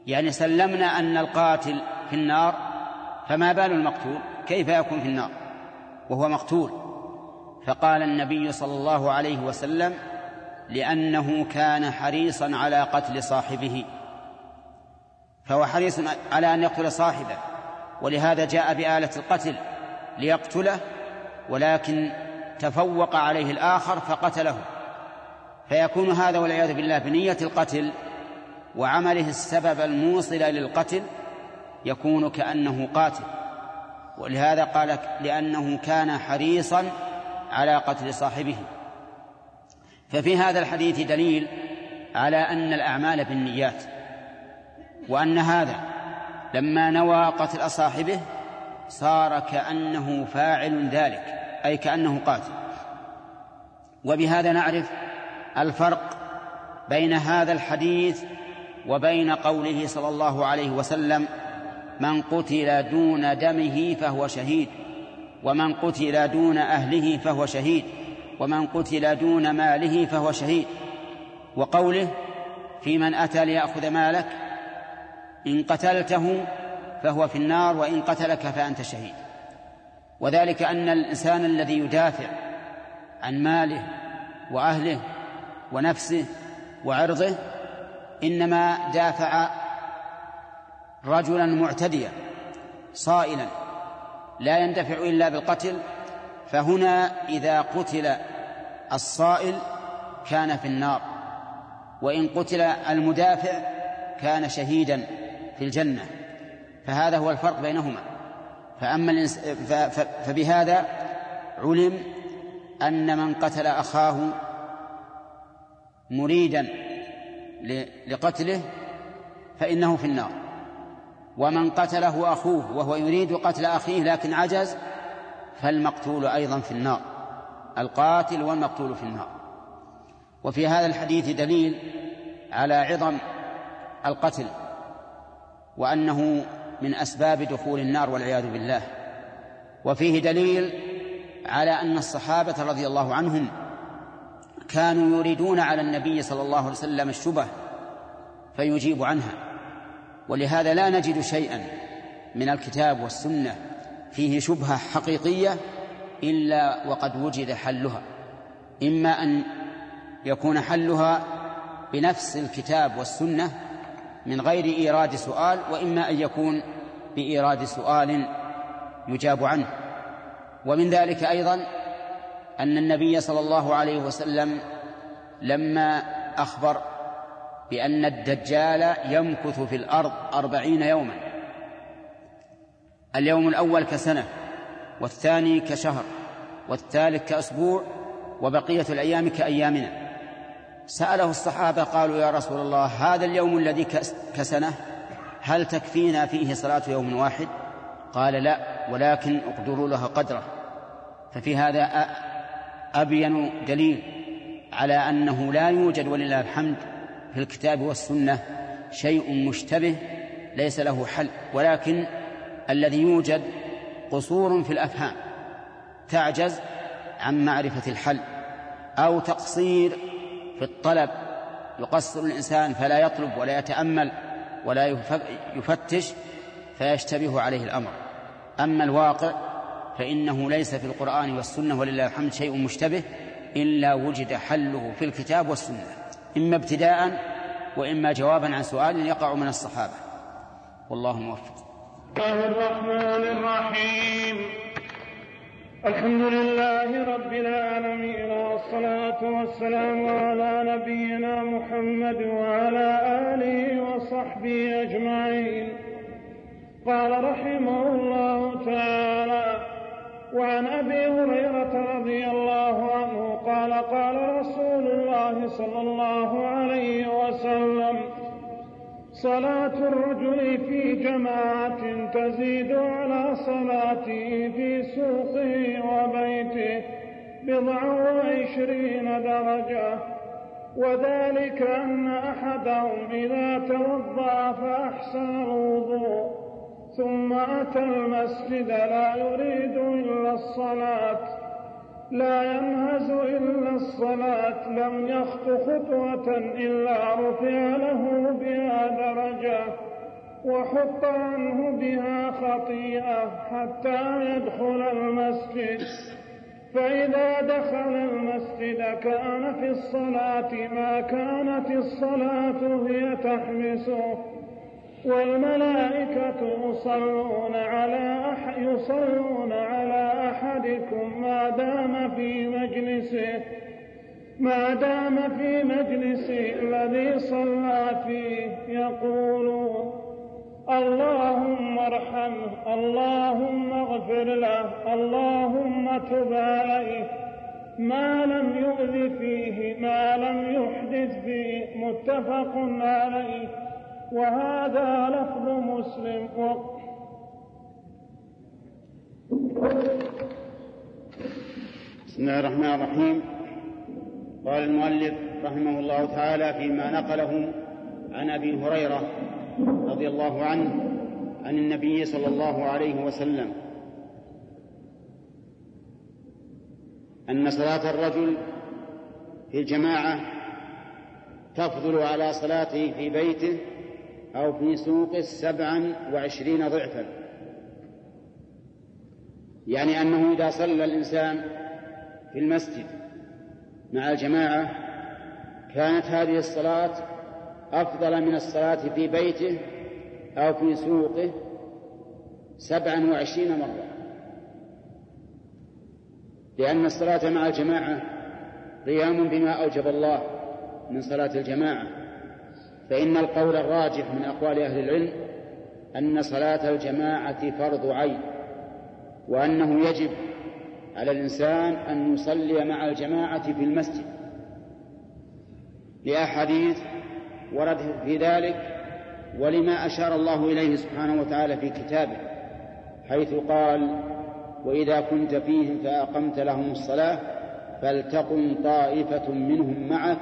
يعني سلمنا أن القاتل في النار، فما بال المقتول؟ كيف يكون في النار وهو مقتول؟ فقال النبي صلى الله عليه وسلم: لأنه كان حريصا على قتل صاحبه، فهو حريص على أن يقتل صاحبه، ولهذا جاء بآلة القتل ليقتله، ولكن تفوق عليه الآخر فقتله، فيكون هذا والعياذ بالله بنية القتل وعمله السبب الموصل للقتل يكون كأنه قاتل. ولهذا قال: لأنه كان حريصا على قتل صاحبه. ففي هذا الحديث دليل على أن الأعمال بالنيات، وأن هذا لما نوى قتل صاحبه صار كأنه فاعل ذلك، أي كأنه قاتل. وبهذا نعرف الفرق بين هذا الحديث وبين قوله صلى الله عليه وسلم: من قتل دون دمه فهو شهيد، ومن قتل دون أهله فهو شهيد، ومن قتل دون ماله فهو شهيد. وقوله: في من أتى ليأخذ مالك إن قتلته فهو في النار وإن قتلك فأنت شهيد. وذلك أن الإنسان الذي يدافع عن ماله وأهله ونفسه وعرضه إنما دافع رجلا معتديا صائلا لا يندفع إلا بالقتل، فهنا إذا قتل الصائل كان في النار، وإن قتل المدافع كان شهيدا في الجنة. فهذا هو الفرق بينهما. فبهذا علم أن من قتل أخاه مريدا لقتله فإنه في النار، ومن قتله أخوه وهو يريد قتل أخيه لكن عجز فالمقتول أيضا في النار، القاتل والمقتول في النار. وفي هذا الحديث دليل على عظم القتل وأنه من أسباب دخول النار والعياذ بالله. وفيه دليل على أن الصحابة رضي الله عنهم كانوا يريدون على النبي صلى الله عليه وسلم الشبه فيجيب عنها، ولهذا لا نجد شيئا من الكتاب والسنة فيه شبهة حقيقية إلا وقد وجد حلها، إما أن يكون حلها بنفس الكتاب والسنة من غير إيراد سؤال، وإما أن يكون بإيراد سؤال يجاب عنه. ومن ذلك أيضا أن النبي صلى الله عليه وسلم لما أخبر بأن الدجال يمكث في الأرض 40 يوما، اليوم الأول كسنة، والثاني كشهر، والثالث كأسبوع، وبقية الأيام كأيامنا، سأله الصحابة قالوا: يا رسول الله، هذا اليوم الذي كسنة هل تكفينا فيه صلاة يوم واحد؟ قال: لا، ولكن اقدروا لها قدره. ففي هذا أبين دليل على أنه لا يوجد ولله الحمد في الكتاب والسنة شيء مشتبه ليس له حل، ولكن الذي يوجد قصور في الأفهام تعجز عن معرفة الحل، أو تقصير في الطلب، يقصر الإنسان فلا يطلب ولا يتأمل ولا يفتش فيشتبه عليه الأمر. أما الواقع فإنه ليس في القرآن والسنة ولله الحمد شيء مشتبه إلا وجد حله في الكتاب والسنة، إما ابتداء وإما جوابا عن سؤال يقع من الصحابة، والله موفق. الله الرحمن الرحيم. الحمد لله رب العالمين، والصلاة والسلام على نبينا محمد وعلى آله وصحبه أجمعين. قال رحمه الله تعالى: وعن أبي هريرة رضي الله عنه قال: قال رسول الله صلى الله عليه وسلم: صلاة الرجل في جماعة تزيد على صلاته في سوقه وبيته 27 درجة، وذلك أن أحدهم إذا توضأ فأحسن الوضوء ثم أتى المسجد لا يريد إلا الصلاة، لا ينهز إلا الصلاة، لم يخط خطوة إلا رفع له بها درجة وحط عنه بها خطيئة حتى يدخل المسجد، فإذا دخل المسجد كان في الصلاة ما كانت الصلاة هي تحبسه. والملائكة يصلون على أحدكم ما دام في مجلسه الذي صلى فيه، يقولون: اللهم ارحمه، اللهم اغفر له، اللهم تب عليه، ما لم يؤذ فيه، ما لم يحدث فيه. متفق عليه. وهذا لفظ مسلم. بسم الله الرحمن الرحيم. قال المؤلف رحمه الله تعالى فيما نقله عن أبي هريرة رضي الله عنه عن النبي صلى الله عليه وسلم أن صلاة الرجل في الجماعة تفضل على صلاته في بيته أو في سوقه 27 ضعفا، يعني أنه إذا صلى الإنسان في المسجد مع الجماعة كانت هذه الصلاة أفضل من الصلاة في بيته أو في سوقه 27 مرة، لأن الصلاة مع الجماعة قيام بما أوجب الله من صلاة الجماعة. فإن القول الراجح من أقوال أهل العلم أن صلاة الجماعة فرض عين، وأنه يجب على الإنسان أن يصلي مع الجماعة في المسجد، لأحاديث ورد في ذلك ولما أشار الله إليه سبحانه وتعالى في كتابه، حيث قال: وإذا كنت فيهم فأقمت لهم الصلاة فلتقم طائفة منهم معك،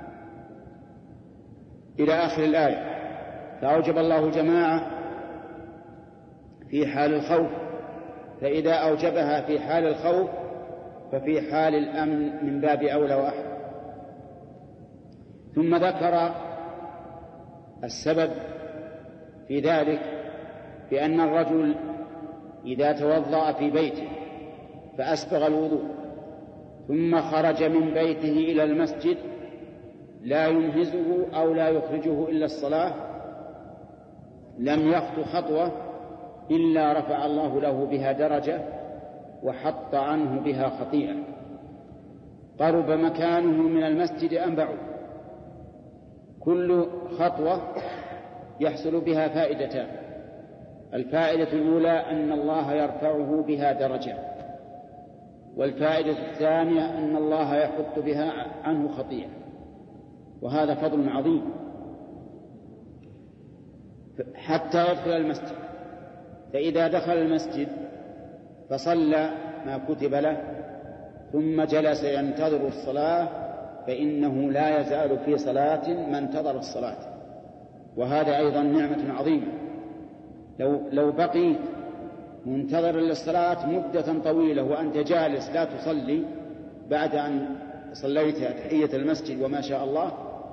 إلى آخر الآية. فأوجب الله الجماعة في حال الخوف، فإذا أوجبها في حال الخوف ففي حال الأمن من باب أولى وأحرى. ثم ذكر السبب في ذلك بأن الرجل إذا توضأ في بيته فأسبغ الوضوء ثم خرج من بيته إلى المسجد لا ينهزه أو لا يخرجه إلا الصلاة، لم يخطو خطوة إلا رفع الله له بها درجة وحط عنه بها خطيئة. قرب مكانه من المسجد أم بعد. كل خطوة يحصل بها فائدتان: الفائدة الأولى أن الله يرفعه بها درجة، والفائدة الثانية أن الله يحط بها عنه خطيئة، وهذا فضل عظيم. حتى يدخل المسجد، فإذا دخل المسجد فصلى ما كتب له ثم جلس ينتظر الصلاة فإنه لا يزال في صلاة ما انتظر الصلاة، وهذا أيضا نعمة عظيمة. لو بقيت منتظر للصلاة مدة طويلة وأنت جالس لا تصلي بعد أن صليت تحية المسجد وما شاء الله،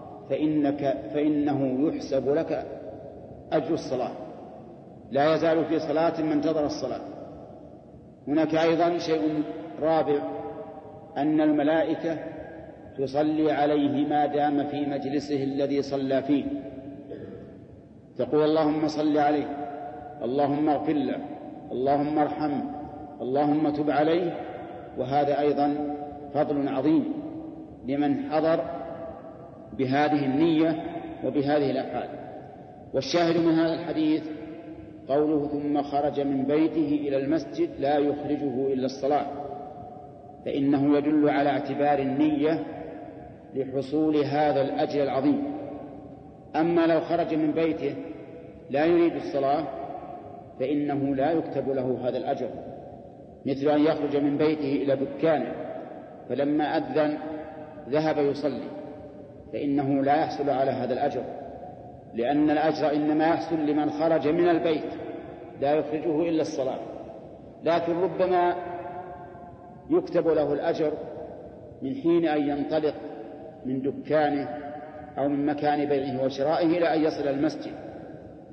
فإنه يحسب لك أجر الصلاة، لا يزال في صلاة من انتظر الصلاة. هناك أيضا شيء رابع، أن الملائكة تصلي عليه ما دام في مجلسه الذي صلى فيه، تقول: اللهم صل عليه، اللهم اغفر له، اللهم ارحمه، اللهم تب عليه. وهذا أيضا فضل عظيم لمن حضر بهذه النية وبهذه الأفعال. والشاهد من هذا الحديث قوله: ثم خرج من بيته إلى المسجد لا يخرجه إلا الصلاة، فإنه يدل على اعتبار النية لحصول هذا الأجر العظيم. أما لو خرج من بيته لا يريد الصلاة فإنه لا يكتب له هذا الأجر، مثل أن يخرج من بيته إلى دكانه فلما أذن ذهب يصلي، فإنه لا يحصل على هذا الأجر، لأن الأجر إنما يحصل لمن خرج من البيت لا يخرجه إلا الصلاة. لكن ربما يكتب له الأجر من حين أن ينطلق من دكانه أو من مكان بيعه وشرائه إلى أن يصل المسجد،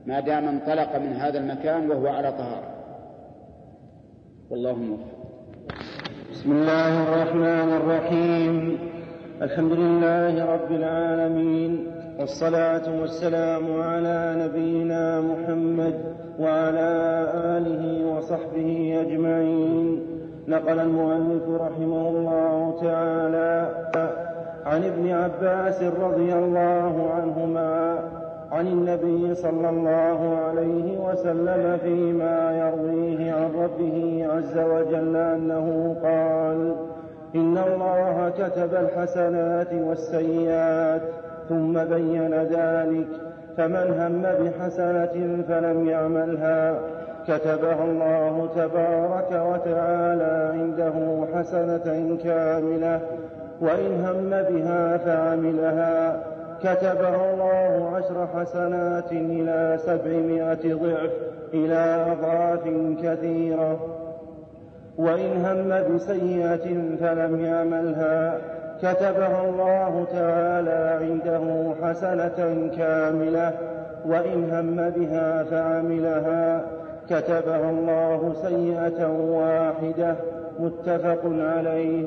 ما دام انطلق من هذا المكان وهو على طهارة. والله موفق. بسم الله الرحمن الرحيم. الحمد لله رب العالمين، والصلاة والسلام على نبينا محمد وعلى آله وصحبه أجمعين. نقل المؤلف رحمه الله تعالى عن ابن عباس رضي الله عنهما عن النبي صلى الله عليه وسلم فيما يرويه عن ربه عز وجل أنه قال: إن الله كتب الحسنات والسيئات ثم بين ذلك، فمن هم بحسنة فلم يعملها كتبها الله تبارك وتعالى عنده حسنة كاملة، وإن هم بها فعملها كتبها الله 10 حسنات إلى 700 ضعف إلى أضعاف كثيرة، وإن هم بسيئة فلم يعملها كتبها الله تعالى عنده حسنة كاملة، وإن هم بها فعملها كتبها الله سيئة واحدة. متفق عليه.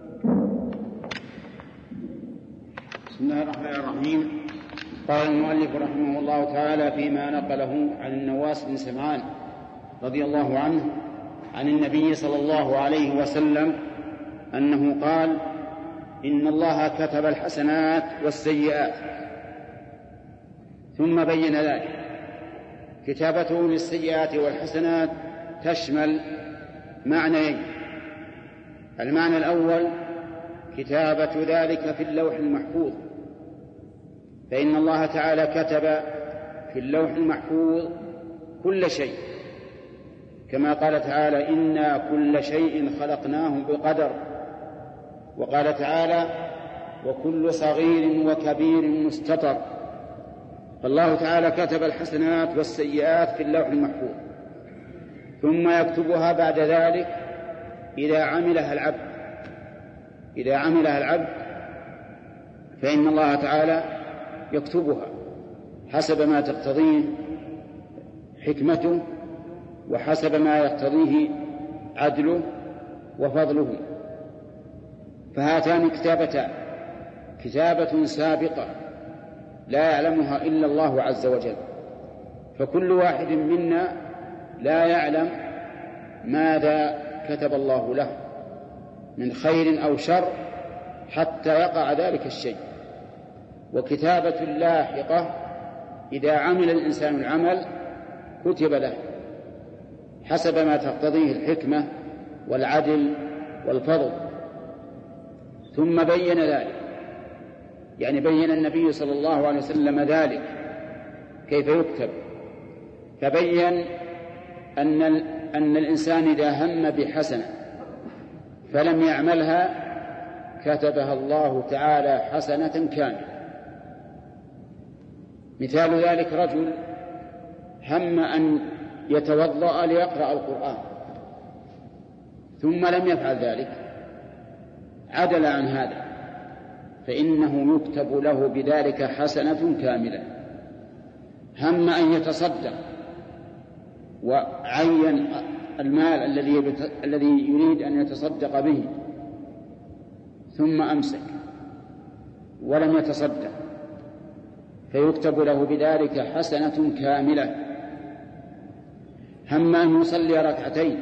بسم الله الرحمن الرحيم. قال المؤلف رحمه الله تعالى فيما نقله عن النواس بن سمعان رضي الله عنه عن النبي صلى الله عليه وسلم أنه قال: إن الله كتب الحسنات والسيئات ثم بين ذلك. كتابته للسيئات والحسنات تشمل معنيين: المعنى الأول كتابة ذلك في اللوح المحفوظ، فإن الله تعالى كتب في اللوح المحفوظ كل شيء، كما قال تعالى: إنا كل شيء خلقناه بقدر. وقال تعالى: وكل صغير وكبير مستطر. فالله تعالى كتب الحسنات والسيئات في اللوح المحفوظ، ثم يكتبها بعد ذلك إذا عملها العبد فإن الله تعالى يكتبها حسب ما تقتضيه حكمته وحسب ما يقتضيه عدله وفضله. فهاتان كتابتان: كتابة سابقة لا يعلمها إلا الله عز وجل، فكل واحد منا لا يعلم ماذا كتب الله له من خير أو شر حتى يقع ذلك الشيء. وكتابة لاحقة: إذا عمل الإنسان العمل كتب له حسب ما تقتضيه الحكمة والعدل والفضل. ثم بين ذلك، يعني بين النبي صلى الله عليه وسلم ذلك كيف يكتب، فبين أن الإنسان إذا هم بحسنة فلم يعملها كتبها الله تعالى حسنة كاملة. مثال ذلك: رجل هم أن يتوضأ ليقرأ القرآن ثم لم يفعل ذلك، عدل عن هذا، فإنه يكتب له بذلك حسنة كاملة. هم أن يتصدق وعين المال الذي يريد أن يتصدق به ثم أمسك ولم يتصدق، فيكتب له بذلك حسنة كاملة. هم أن يصلي ركعتين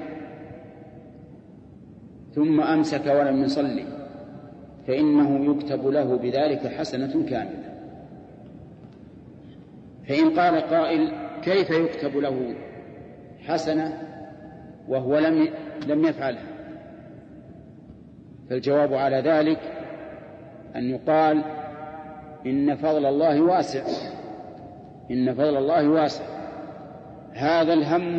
ثم أمسك ولم يصلي، فإنه يكتب له بذلك حسنة كاملة. فإن قال قائل: كيف يكتب له حسنة وهو لم يفعلها؟ فالجواب على ذلك أن يقال: إن فضل الله واسع، إن فضل الله واسع. هذا الهم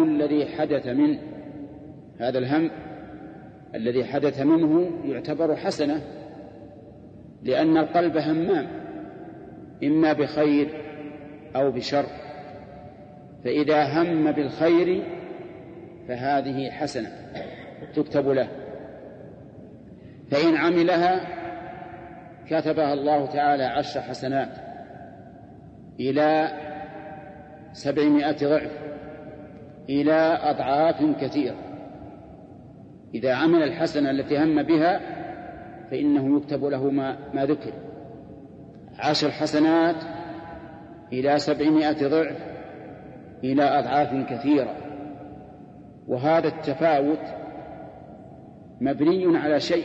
الذي حدث منه يعتبر حسنة، لأن القلب همام إما بخير أو بشر، فإذا هم بالخير فهذه حسنة تكتب له، فإن عملها كتبها الله تعالى 10 حسنات إلى 700 ضعف إلى أضعاف كثيرة. إذا عمل الحسنة التي هم بها فإنه يكتب له ما ذكر 10 حسنات إلى 700 ضعف إلى أضعاف كثيرة. وهذا التفاوت مبني على شيء،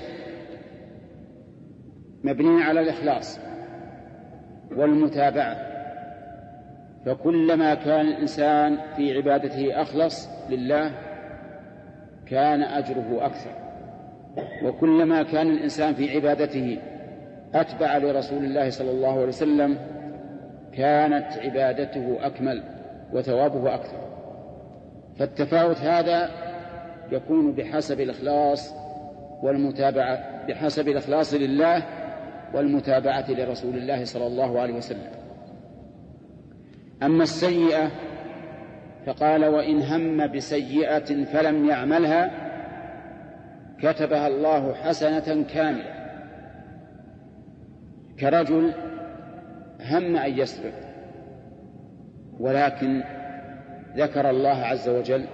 مبني على الإخلاص والمتابعة. فكلما كان الإنسان في عبادته أخلص لله كان أجره أكثر، وكلما كان الإنسان في عبادته أتبع لرسول الله صلى الله عليه وسلم كانت عبادته أكمل وثوابه أكثر. فالتفاوت هذا يكون بحسب الإخلاص والمتابعة، بحسب الإخلاص لله والمتابعة لرسول الله صلى الله عليه وسلم. أما السيئة فقال وإن هم بسيئة فلم يعملها كتبها الله حسنة كاملة. كرجل هم أن يسرق ولكن ذكر الله عز وجل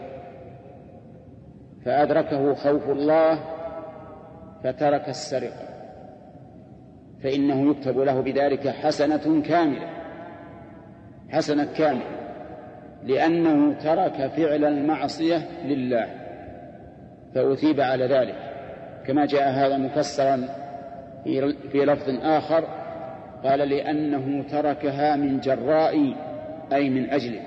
فأدركه خوف الله فترك السرقة، فإنه يكتب له بذلك حسنة كاملة، حسنة كاملة، لأنه ترك فعل المعصية لله فأثيب على ذلك، كما جاء هذا مفسرا في لفظ آخر قال لأنه تركها من جراء أي من أجله.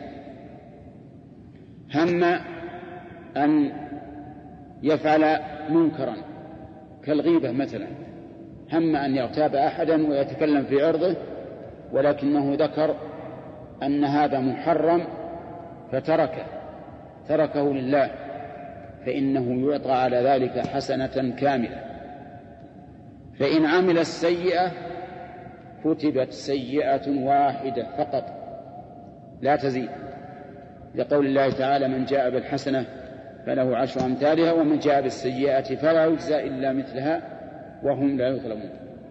هم أن يفعل منكرا كالغيبة مثلا، هم أن يغتاب أحدا ويتكلم في عرضه ولكنه ذكر أن هذا محرم فتركه لله، فإنه يعطى على ذلك حسنة كاملة. فإن عمل السيئة كتبت سيئة واحدة فقط لا تزيد، لقول الله تعالى من جاء بالحسنة فله 10 أمثالها ومن جاء بالسيئة فلا يجزى إلا مثلها وهم لا يظلمون.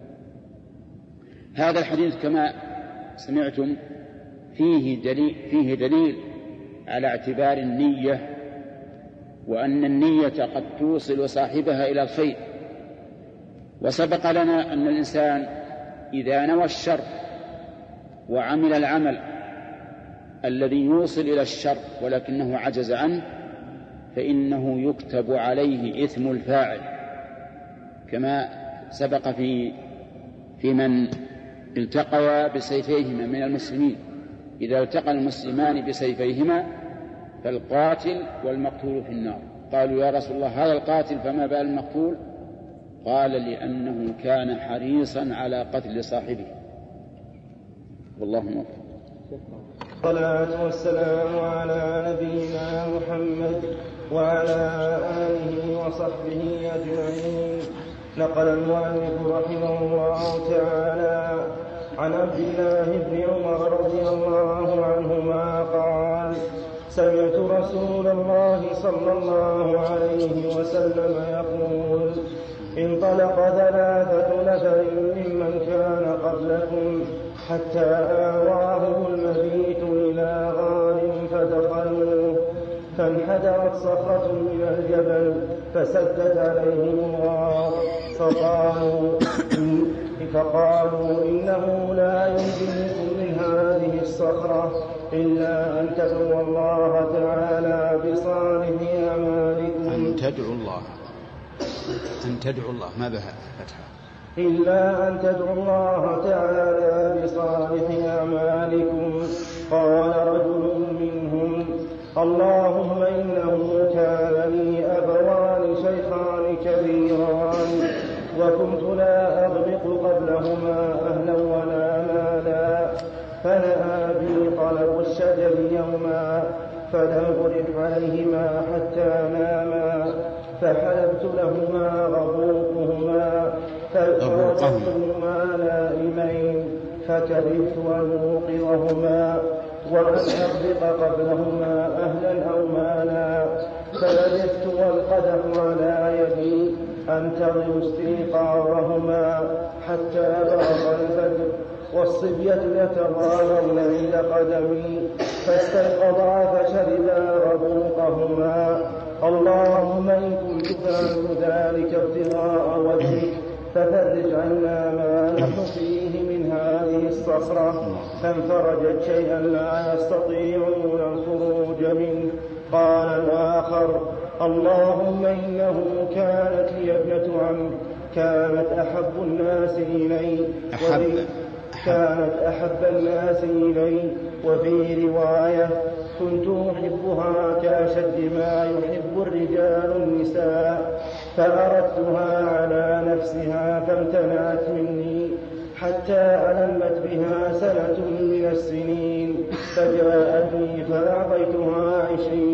هذا الحديث كما سمعتم فيه دليل على اعتبار النية، وأن النية قد توصل صاحبها إلى الخير. وسبق لنا أن الإنسان إذا نوى الشر وعمل العمل الذي يوصل إلى الشر ولكنه عجز عنه فإنه يكتب عليه إثم الفاعل، كما سبق في من التقوا بسيفيهما من المسلمين، إذا التقى المسلمان بسيفيهما فالقاتل والمقتول في النار. قالوا يا رسول الله هذا القاتل فما بال المقتول؟ قال لأنه كان حريصا على قتل صاحبه. والله موفق. الصلاة والسلام على نبينا محمد وعلى آله وصحبه أجمعين. نقل المؤلف رحمه الله تعالى عن عبد الله بن عمر رضي الله عنهما قال سمعت رسول الله صلى الله عليه وسلم يقول انطلق 3 نفر ممن كان قبلكم حتى آواهم المبيت إلى غار فدخلوه فانحدرت صخرة من الجبل فسدت عليهم الغار فقالوا إنه لا ينجيكم من هذه الصخرة إلا أن تدعوا الله تعالى بصالح أعمالكم. أن تدعوا الله ما بها فتحة إلا أن تدعوا الله تعالى بصالح أعمالكم. قال رجل منهم اللهم إنه كان لي أبوان شيخان كبيران وكنت لا أغبط قبلهما أهلا ولا مالا فنأى بي طلب الشجر يوما فلم أرد عليهما حتى ناما فحلبت لهما غبوقهما فأوقفتهما نائمين فكرهت أن أوقظهما وأن أغبط قبلهما أهلا أو مالا فلبثت والقدح على يدي أنتظر استيقاظهما حتى برق الفجر والصبية يتغامرن عند قدمي فاستيقظا فشربا ربوقهما. اللهم إن كنت فعلت ذلك ابتغاء وجهك ففرج عنا ما نحن فيه من هذه الصخرة. فانفرجت شيئا لا يستطيعون الخروج منه. قال الآخر: اللهم إنه كانت لي ابنة عم كانت أحب الناس إلي وفي رواية كنت أحبها كأشد ما يحب الرجال النساء فأردتها على نفسها فامتنعت مني حتى ألمت بها سنة من السنين فجاءتني فأعطيتها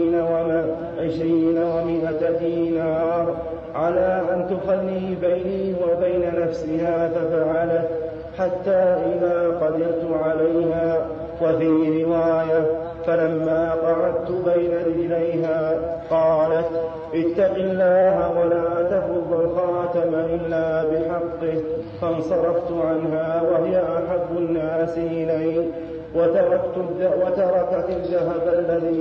20 و100 دينار على أن تخلي بيني وبين نفسها ففعلت حتى إذا قدرت عليها. وفي رواية فلما قعدت بين رجليها قالت: اتق الله ولا تفض الخاتم إلا بحقه. فانصرفت عنها وهي أحب الناس إلي وتركت الذهب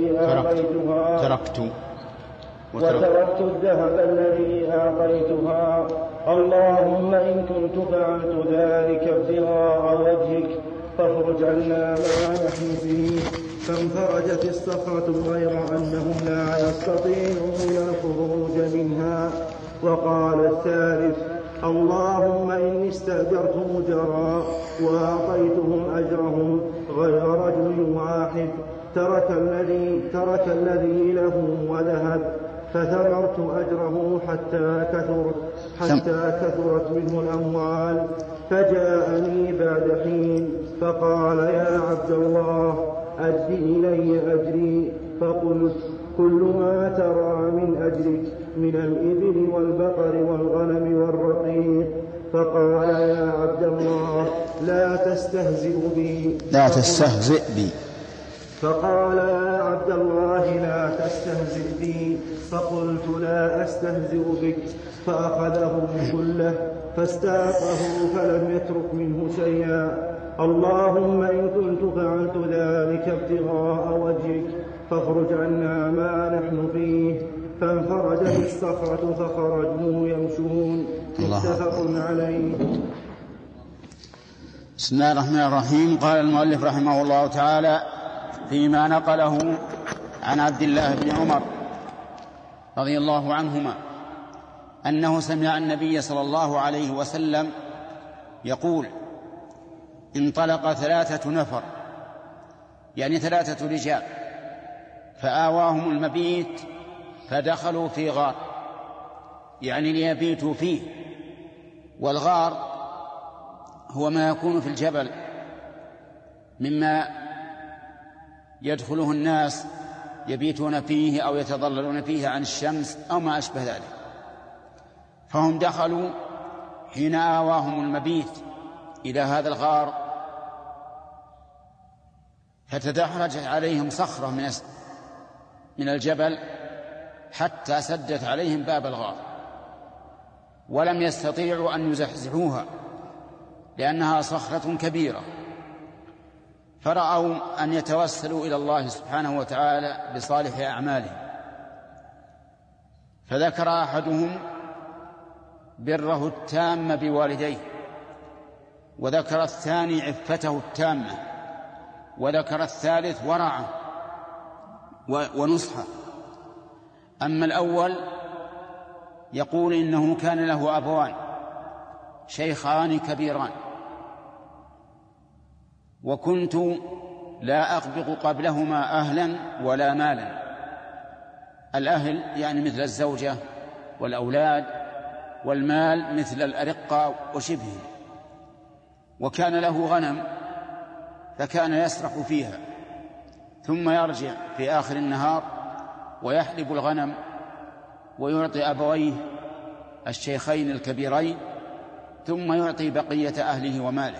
الذي أعطيتها. اللهم إن كنت فعلت ذلك ابتغاء وجهك فافرج عنا ما نحن فيه. فانفرجت الصخرة غير أنهم لا يستطيعون الخروج منها. وقال الثالث: اللهم إني استأجرت مجرا وأعطيتهم أجرهم غير رجل واحد ترك الذي له وذهب فثمرت أجره حتى كثرت منه الأموال. فجاءني بعد حين فقال: يا عبد الله أد إلي أجري. فقلت: كل ما ترى من أجرك من الإبل والبقر والغنم والرقيق. فقال: يا عبد الله لا تستهزئ بي. فقال: يا عبد الله لا تستهزئ بي. فقلت: لا أستهزئ بك. فأخذه كله فاستاقه فلم يترك منه شيئا. اللهم إن كنت فعلت ذلك ابتغاء وجهك فاخرج عنا ما نحن فيه. فانفرجت الصخرة فخرجوا يمشون. متفق عليه. بسم الله الرحمن الرحيم. قال المؤلف رحمه الله تعالى فيما نقله عن عبد الله بن عمر رضي الله عنهما أنه سمع النبي صلى الله عليه وسلم يقول: انطلق 3 نفر، يعني 3 رجال، فآواهم المبيت فدخلوا في غار، يعني ليبيتوا فيه. والغار هو ما يكون في الجبل مما يدخله الناس يبيتون فيه أو يتضللون فيه عن الشمس أو ما أشبه ذلك. فهم دخلوا حين آواهم المبيت إلى هذا الغار، فتدحرجت عليهم صخرة من الجبل حتى سدت عليهم باب الغار، ولم يستطيعوا أن يزحزحوها لأنها صخرة كبيرة. فرأوا أن يتوسلوا إلى الله سبحانه وتعالى بصالح أعمالهم، فذكر أحدهم بره التام بوالديه، وذكر الثاني عفته التامة، وذكر الثالث ورعه ونصحه. أما الأول يقول إنه كان له أبوان شيخان كبيران، وكنت لا أغبق قبلهما أهلا ولا مالا. الأهل يعني مثل الزوجة والأولاد، والمال مثل الأرقة وشبهه. وكان له غنم فكان يسرح فيها، ثم يرجع في آخر النهار ويحلب الغنم ويعطي أبويه الشيخين الكبيرين، ثم يعطي بقية أهله وماله.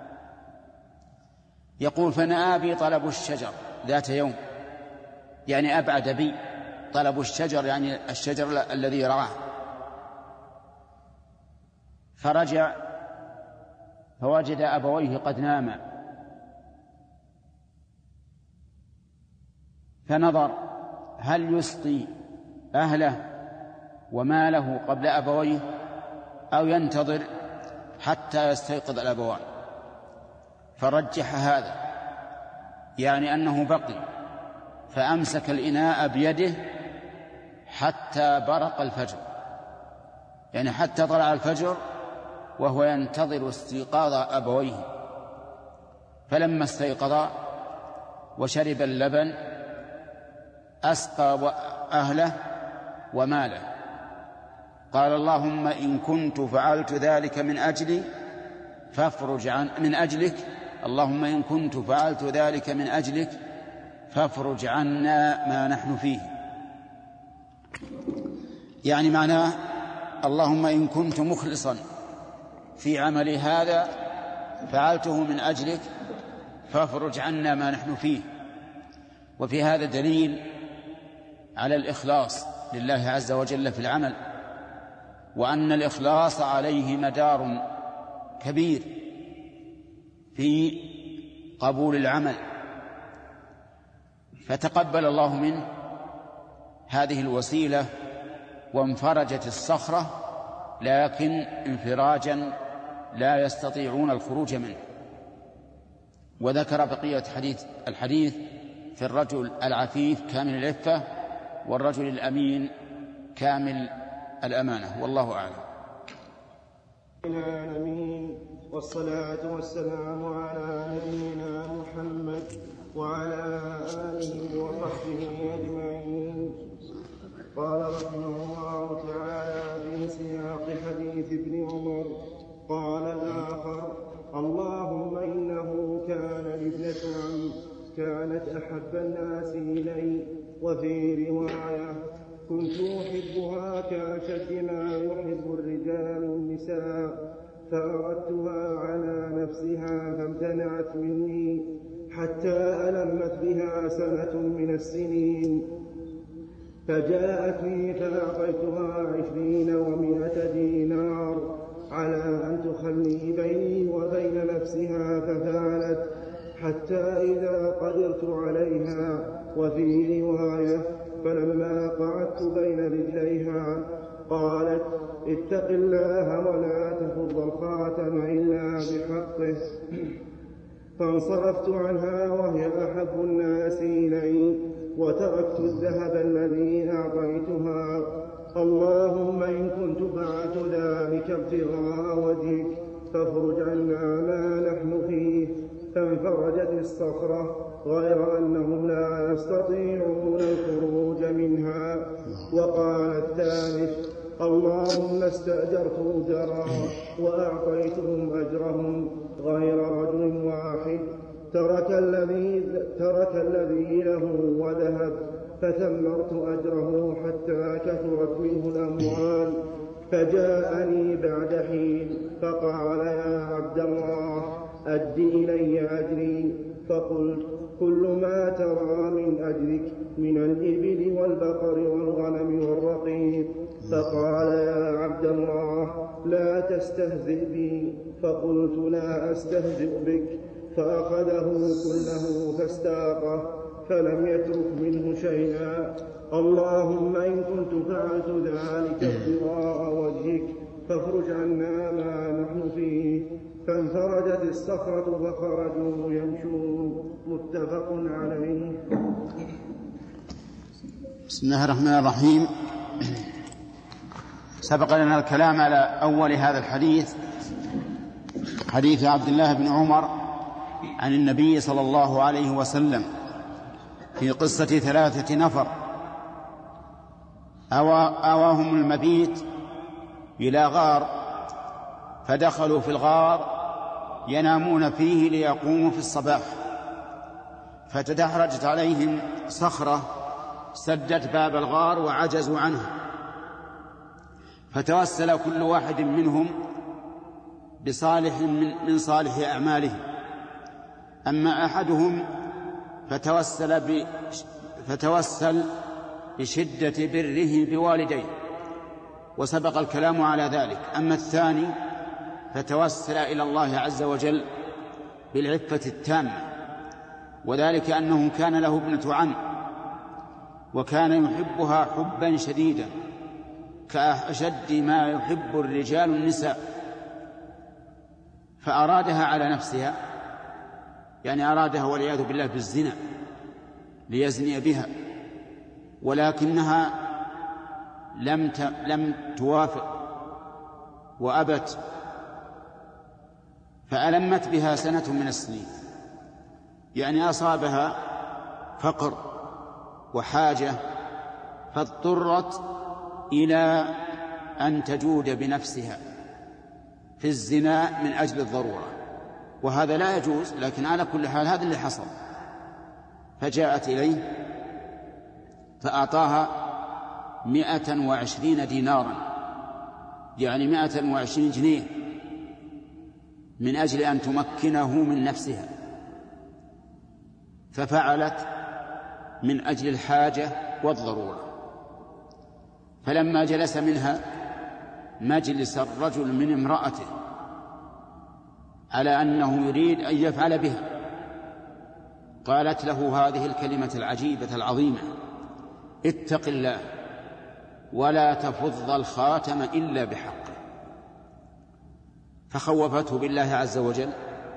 يقول: فنأى بي طلب الشجر ذات يوم، يعني أبعد بي. طلب الشجر يعني الشجر الذي رعاه. فرجع فوجد أبويه قد ناما، فنظر هل يسقي أهله وماله قبل أبويه أو ينتظر حتى يستيقظ الأبوان، فرجح هذا، يعني أنه بقي، فأمسك الإناء بيده حتى برق الفجر، يعني حتى طلع الفجر وهو ينتظر استيقاظ أبويه. فلما استيقظا وشرب اللبن أسقى أهله وماله، قال اللهم إن كنت فعلت ذلك من أجلي فافرج من أجلك، اللهم إن كنت فعلت ذلك من أجلك فافرج عنا ما نحن فيه. يعني معناه اللهم إن كنت مخلصا في عملي هذا فعلته من أجلك فافرج عنا ما نحن فيه. وفي هذا دليل على الإخلاص لله عز وجل في العمل، وأن الإخلاص عليه مدار كبير في قبول العمل، فتقبل الله منه هذه الوسيلة وانفرجت الصخرة، لكن انفراجا لا يستطيعون الخروج منه. وذكر بقية الحديث في الرجل العفيف كامل العفة والرجل الأمين كامل الأمانة، والله أعلم. العالمين، والصلاة والسلام على نبينا محمد وعلى آله وصحبه أجمعين. قال رحمه الله تعالى في سياق حديث ابن عمر: قال الآخر: اللهم إنه كان لابنة عم كانت أحب الناس إلي، وفي رواية: كنت أحبها كأشد ما يحب الرجال النساء، فأردتها على نفسها فامتنعت مني حتى ألمت بها سنة من السنين، فجاءتني فأعطيتها 20 و100 دينار على أن تخلي بيني وبين نفسها، ففعلت حتى إذا قدرت عليها. وفي رواية: فلما قعدت بين رجليها قالت: اتق الله ولا تفض الخاتم إلا بحقه، فانصرفت عنها وهي أحب الناس إلي، وتركت الذهب الذي أعطيتها. اللهم إن كنت فعلت ذلك ابتغاء وجهك فافرج عنا ما نحن فيه. فانفرجت الصخرة، غير أنهم لا يستطيعون الخروج منها. وقال الثالث: اللهم استأجرت أجرا وأعطيتهم أجرهم، غير رجل واحد ترك الذي له وذهب، فثمرت أجره حتى كثرت منه الأموال. فجاءني بعد حين فقال: يا عبد الله أد إلي أجري. فقلت: كل ما ترى من أجرك من الإبل والبقر والغنم والرقيق. فقال: يا عبد الله لا تستهزئ بي. فقلت: لا أستهزئ بك. فأخذه كله فاستاقه فلم يترك منه شيئا. اللهم إن كنت فعلت ذلك ابتغاء وجهك فافرج عنا ما نحن فيه. فانفرجت الصخرة فخرجوا يمشون. متفق عليه. بسم الله الرحمن الرحيم. سبق لنا الكلام على أول هذا الحديث، حديث عبد الله بن عمر عن النبي صلى الله عليه وسلم في قصة 3 نفر آواهم المبيت إلى غار، فدخلوا في الغار ينامون فيه ليقوموا في الصباح، فتدحرجت عليهم صخرة سدت باب الغار وعجزوا عنه، فتوسل كل واحد منهم بصالح من صالح أعماله. أما أحدهم فتوسل بشدة بره بوالديه، وسبق الكلام على ذلك. أما الثاني فتوسل إلى الله عز وجل بالعفة التامة، وذلك أنه كان له ابنة عم وكان يحبها حبا شديدا كأشد ما يحب الرجال النساء، فأرادها على نفسها، يعني أرادها والعياذ بالله بالزنا ليزني بها، ولكنها لم توافق وأبت، فألمت بها سنة من السنين، يعني أصابها فقر وحاجة، فاضطرت إلى أن تجود بنفسها في الزنا من أجل الضرورة، وهذا لا يجوز، لكن على كل حال هذا اللي حصل. فجاءت إليه فأعطاها 120 دينارا، يعني 120 جنيه، من أجل أن تمكنه من نفسها، ففعلت من أجل الحاجة والضرورة. فلما جلس منها مجلس الرجل من امرأته على أنه يريد أن يفعل بها، قالت له هذه الكلمة العجيبة العظيمة: اتق الله ولا تفض الخاتم إلا بحقه. فخوفته بالله عز وجل،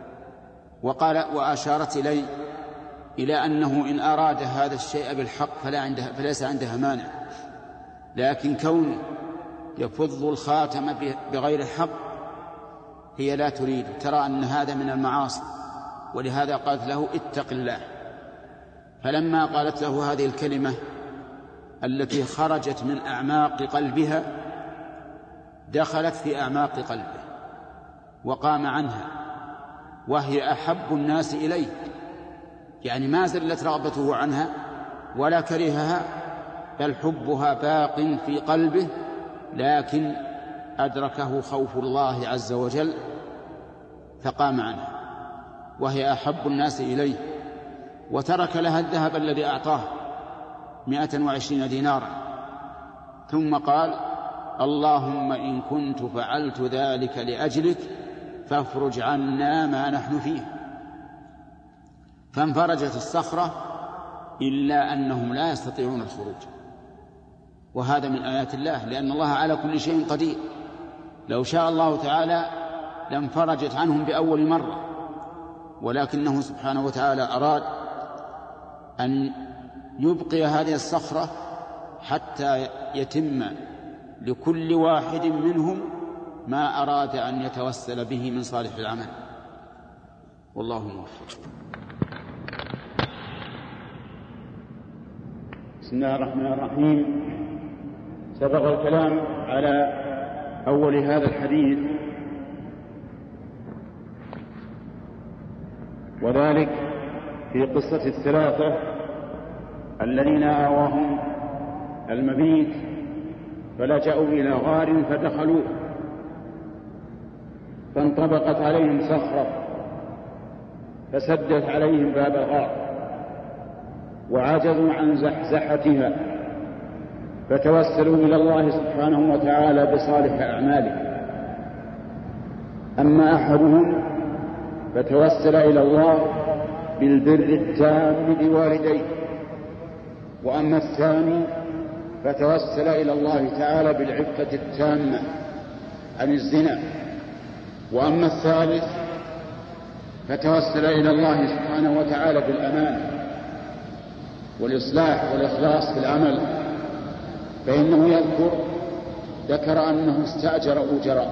وأشارت إلى أنه إن أراد هذا الشيء بالحق فليس عندها مانع، لكن كونه يفض الخاتم بغير الحق هي لا تريد، ترى أن هذا من المعاصي، ولهذا قالت له اتق الله. فلما قالت له هذه الكلمة التي خرجت من أعماق قلبها دخلت في أعماق قلبه وقام عنها، وهي أحب الناس إليه، يعني ما زلت رغبته عنها ولا كرهها، بل حبها باق في قلبه، لكن أدركه خوف الله عز وجل فقام عنها، وهي أحب الناس إليه، وترك لها الذهب الذي أعطاه 120 دينارا، ثم قال: اللهم إن كنت فعلت ذلك لأجلك فافرج عنا ما نحن فيه. فانفرجت الصخرة، إلا أنهم لا يستطيعون الخروج، وهذا من آيات الله، لأن الله على كل شيء قدير. لو شاء الله تعالى لانفرجت عنهم بأول مرة، ولكنه سبحانه وتعالى أراد أن يبقي هذه الصخرة حتى يتم لكل واحد منهم ما أراد أن يتوسل به من صالح العمل، والله موفق. بسم الله الرحمن الرحيم. سبق الكلام على أول هذا الحديث، وذلك في قصة الثلاثة الذين آواهم المبيت فلجأوا إلى غار فدخلوه، فانطبقت عليهم صخرة فسدت عليهم باب الغار وعجزوا عن زحزحتها، فتوسلوا إلى الله سبحانه وتعالى بصالح أعمالهم. أما أحدهم فتوسل إلى الله بالبر التام بوالديه، وأما الثاني فتوسل إلى الله تعالى بالعفة التامة عن الزنا، وأما الثالث فتوسل إلى الله سبحانه وتعالى بالأمان والإصلاح والإخلاص في العمل، فإنه ذكر أنه استأجر أجراء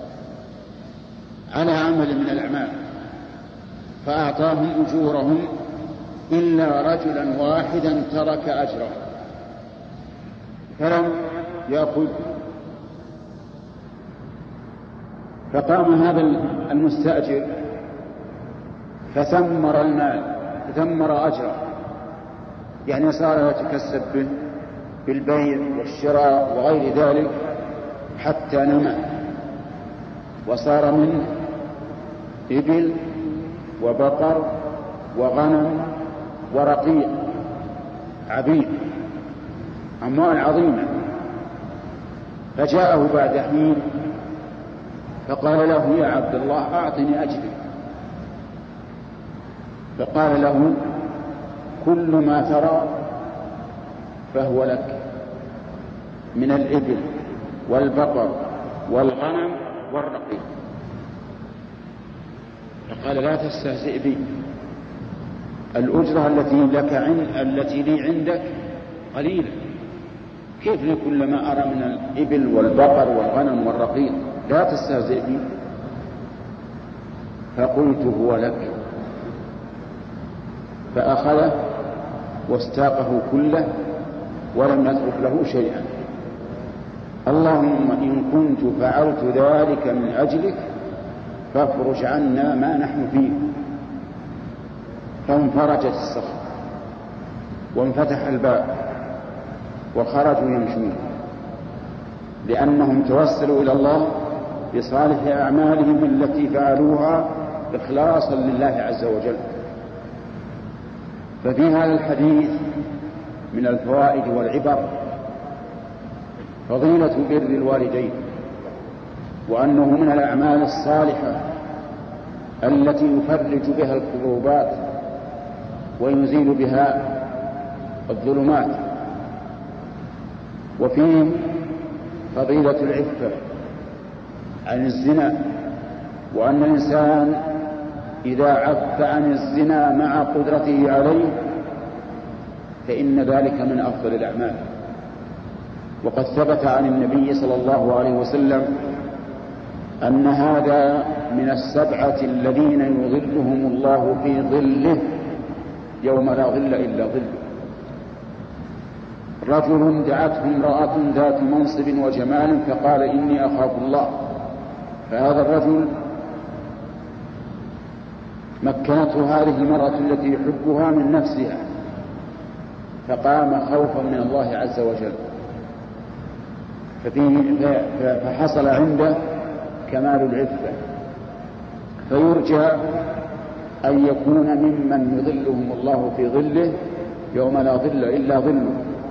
على عمل من الأعمال فأعطاهم أجورهم إلا رجلا واحدا ترك أجره فلم يأخذ. فقام هذا المستأجر فثمر المال، ثمر أجره، يعني صار يتكسب به بالبيع والشراء وغير ذلك حتى نمى، وصار منه إبل وبقر وغنم ورقيق عبيد، أموال عظيمة. فجاءه بعد حين فقال له يا عبد الله أعطني أجري. فقال له كل ما ترى فهو لك من الإبل والبقر والغنم والرقيق. فقال لا تستهزئ بي، الأجرة التي لي عندك قليلة، كيف كل ما أرى من الإبل والبقر والغنم والرقيق؟ لا تستهزئ بي. فقلت هو لك. فأخذه واستاقه كله ولم يترك له شيئا. اللهم إن كنت فعلت ذلك من أجلك فافرج عنا ما نحن فيه. فانفرجت الصخرة وانفتح الباب وخرجوا يمشون، لأنهم توسلوا إلى الله بصالح أعمالهم التي فعلوها إخلاصا لله عز وجل. ففي هذا الحديث من الفوائد والعبر فضيلة بر الوالدين، وأنه من الأعمال الصالحة التي يفرج بها الكروبات ويزيل بها الظلمات. وفيه فضيلة العفة عن الزنا، وأن الإنسان إذا عف عن الزنا مع قدرته عليه فإن ذلك من أفضل الأعمال. وقد ثبت عن النبي صلى الله عليه وسلم أن هذا من السبعة الذين يظلهم الله في ظله يوم لا ظل إلا ظله. رجل دعته امرأة ذات منصب وجمال فقال إني أخاف الله، فهذا الرجل مكنته هذه المرأة التي يحبها من نفسها، فقام خوفا من الله عز وجل، فحصل عنده كمال العفة. فيرجى أن يكون ممن يظلهم الله في ظله يوم لا ظل إلا ظله.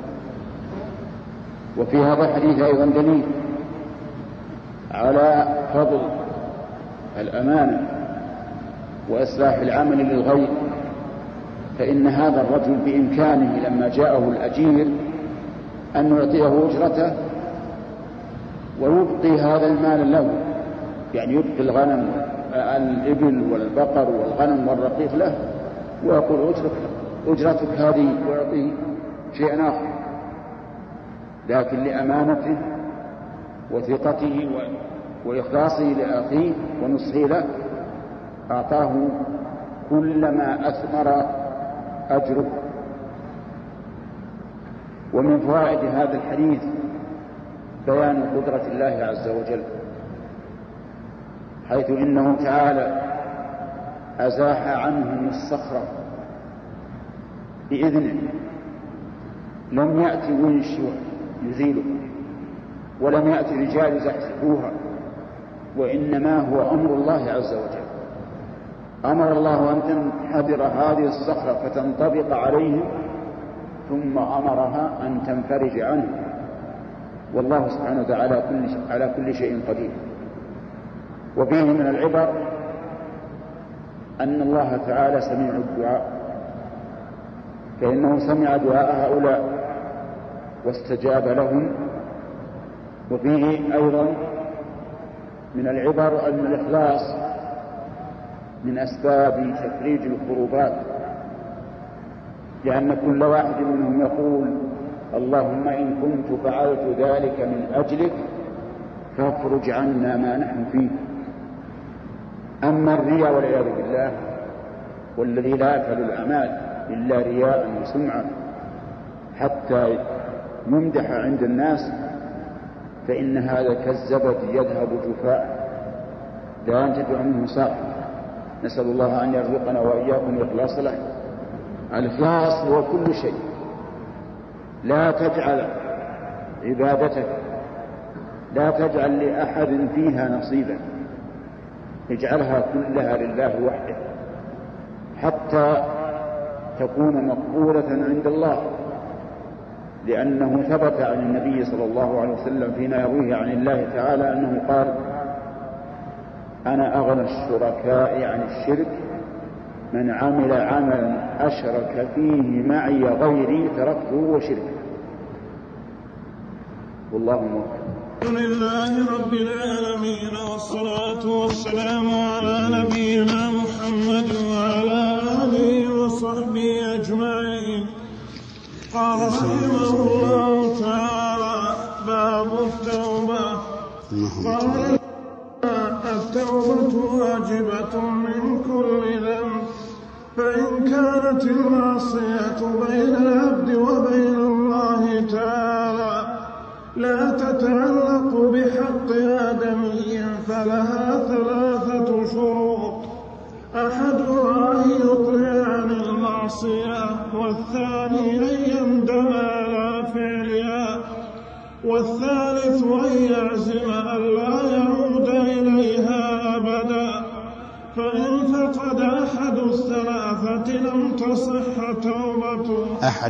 وفي هذا الحديث أيضا دليل على فضل الأمانة وإصلاح العمل للغير. فإن هذا الرجل بإمكانه لما جاءه الأجير أن يعطيه أجرته ويبقي هذا المال له، يعني يبقي الغنم الإبل والبقر والغنم والرقيق له، ويقول أجرتك هذه، ويعطيه شيئا آخر. لكن لأمانته وثقته وإخلاصه لأخيه ونصحه له أعطاه كل ما أثمر أجره. ومن فوائد هذا الحديث بيان قدرة الله عز وجل، حيث إنه تعالى أزاح عنهم الصخرة بإذنه، لم يأتي ونش يزيله، ولم يأتي رجال يزحزحوها، وإنما هو أمر الله عز وجل. أمر الله أن تنحدر هذه الصخرة فتنطبق عليهم، ثم أمرها أن تنفرج عنه. والله سبحانه وتعالى على كل شيء قدير. وفيه من العبر أن الله تعالى سميع الدعاء، فإنه سمع دعاء هؤلاء واستجاب لهم. وفيه أيضا من العبر أن الإخلاص من أسباب تفريج الكروبات، لأن كل واحد منهم يقول اللهم إن كنت فعلت ذلك من أجلك فافرج عنا ما نحن فيه. أما الرياء والعياذ بالله، والذي لا يفعل الأعمال إلا رياء وسمعة حتى يمدح عند الناس، فإن هذا كالزبد يذهب جفاء لا ينتفع منه صاحب. نسأل الله أن يرزقنا وإياكم الإخلاص له. الإخلاص هو كل شيء. لا تجعل عبادتك، لا تجعل لأحد فيها نصيبا، اجعلها كلها لله وحده حتى تكون مقبولة عند الله. لأنه ثبت عن النبي صلى الله عليه وسلم فيما يرويه عن الله تعالى أنه قال أنا أغنى الشركاء عن الشرك من عمل عملا أشرك فيه معي غيري تركته وشركه. والله موفق. الحمد لله رب العالمين، والصلاة والسلام على نبينا محمد وعلى آله وصحبه أجمعين. قال رحمه الله تعالى: باب التوبة. قال: التوبة واجبة من كل ذنب، فإن كانت المعصية بين العبد وبين الله تعالى لا تتعلق بحق آدمي فلها 3 شروط: أحدها أن يقلع عن المعصية، والثاني أن يندم على فعلها، والثالث أن يعزم ألا يعود إليها أبدا. فإن فقد أحد الثلاثة لم تصح توبته.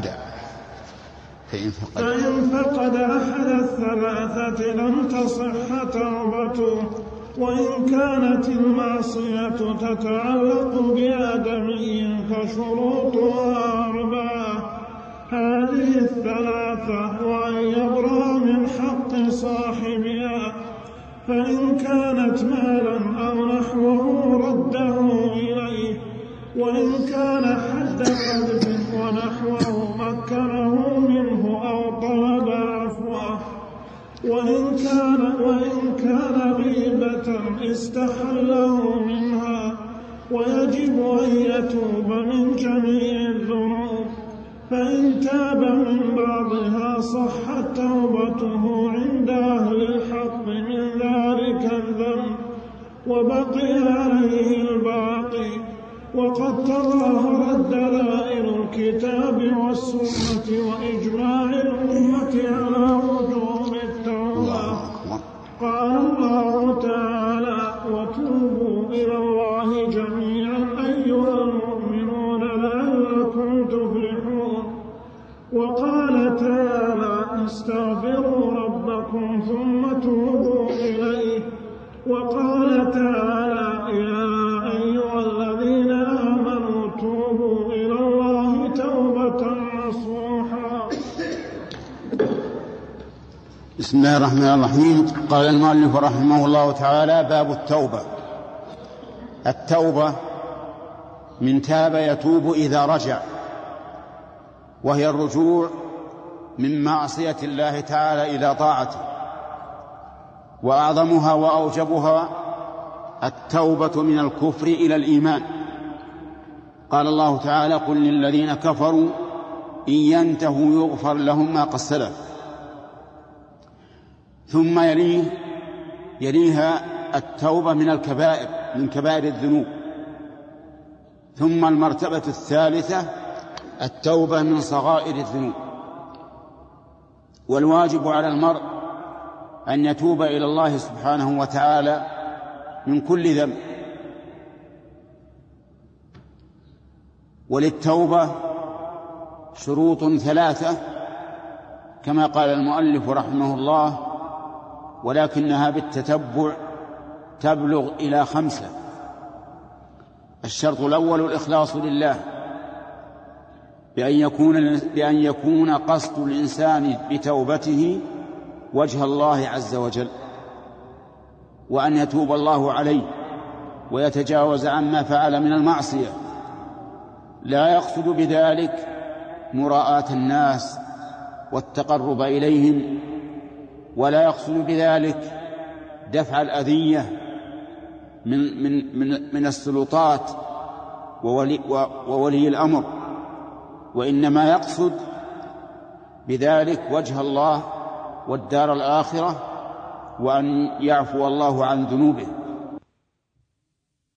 فإن فقد أحد الثلاثة لم تصح توبته. وإن كانت المعصية تتعلق بآدمي فشروطها 4: هذه 3: وأن يبرأ من حق صاحبها، فإن كانت مالا أو نحوه رده إليه، وإن كان حد قذف ونحوه مكنه منه أو طلب عفوه، وإن كان غيبة استحله منها، ويجب أن يتوب من جميع الذنوب. فإن تاب من بعضها صحت توبته عند أهل الحق من ذلك الذنب، وبقي عليه الباقي. وقد تظاهرت دلائل الكتاب والسنة وإجماع الأمة على وجوب التوبة. قال الله تعالى: وتوبوا إلى الله جميعا أيها المؤمنون لعلكم تفلحون. وقال تعالى: استغفروا ربكم ثم توبوا إليه. وقال تعالى: يا أيها الذين آمنوا توبوا إلى الله توبة نصوحا. بسم الله الرحمن الرحيم. قال المؤلف رحمه الله تعالى: باب التوبة. التوبة من تاب يتوب إذا رجع، وهي الرجوع من معصية الله تعالى إلى طاعته، وأعظمها وأوجبها التوبة من الكفر إلى الإيمان. قال الله تعالى: قل للذين كفروا إن ينتهوا يغفر لهم ما قد سلف. ثم يليها التوبة من الكبائر، من كبائر الذنوب. ثم المرتبة الثالثة التوبة من صغائر الذنوب. والواجب على المرء أن يتوب إلى الله سبحانه وتعالى من كل ذنب. وللتوبة شروط 3 كما قال المؤلف رحمه الله، ولكنها بالتتبع تبلغ إلى 5. الشرط الأول الإخلاص لله، بأن يكون قصد الإنسان بتوبته وجه الله عز وجل، وأن يتوب الله عليه ويتجاوز عما فعل من المعصية، لا يقصد بذلك مراءة الناس والتقرب إليهم، ولا يقصد بذلك دفع الأذية من السلطات وولي الأمر، وإنما يقصد بذلك وجه الله والدار الآخرة، وأن يعفو الله عن ذنوبه.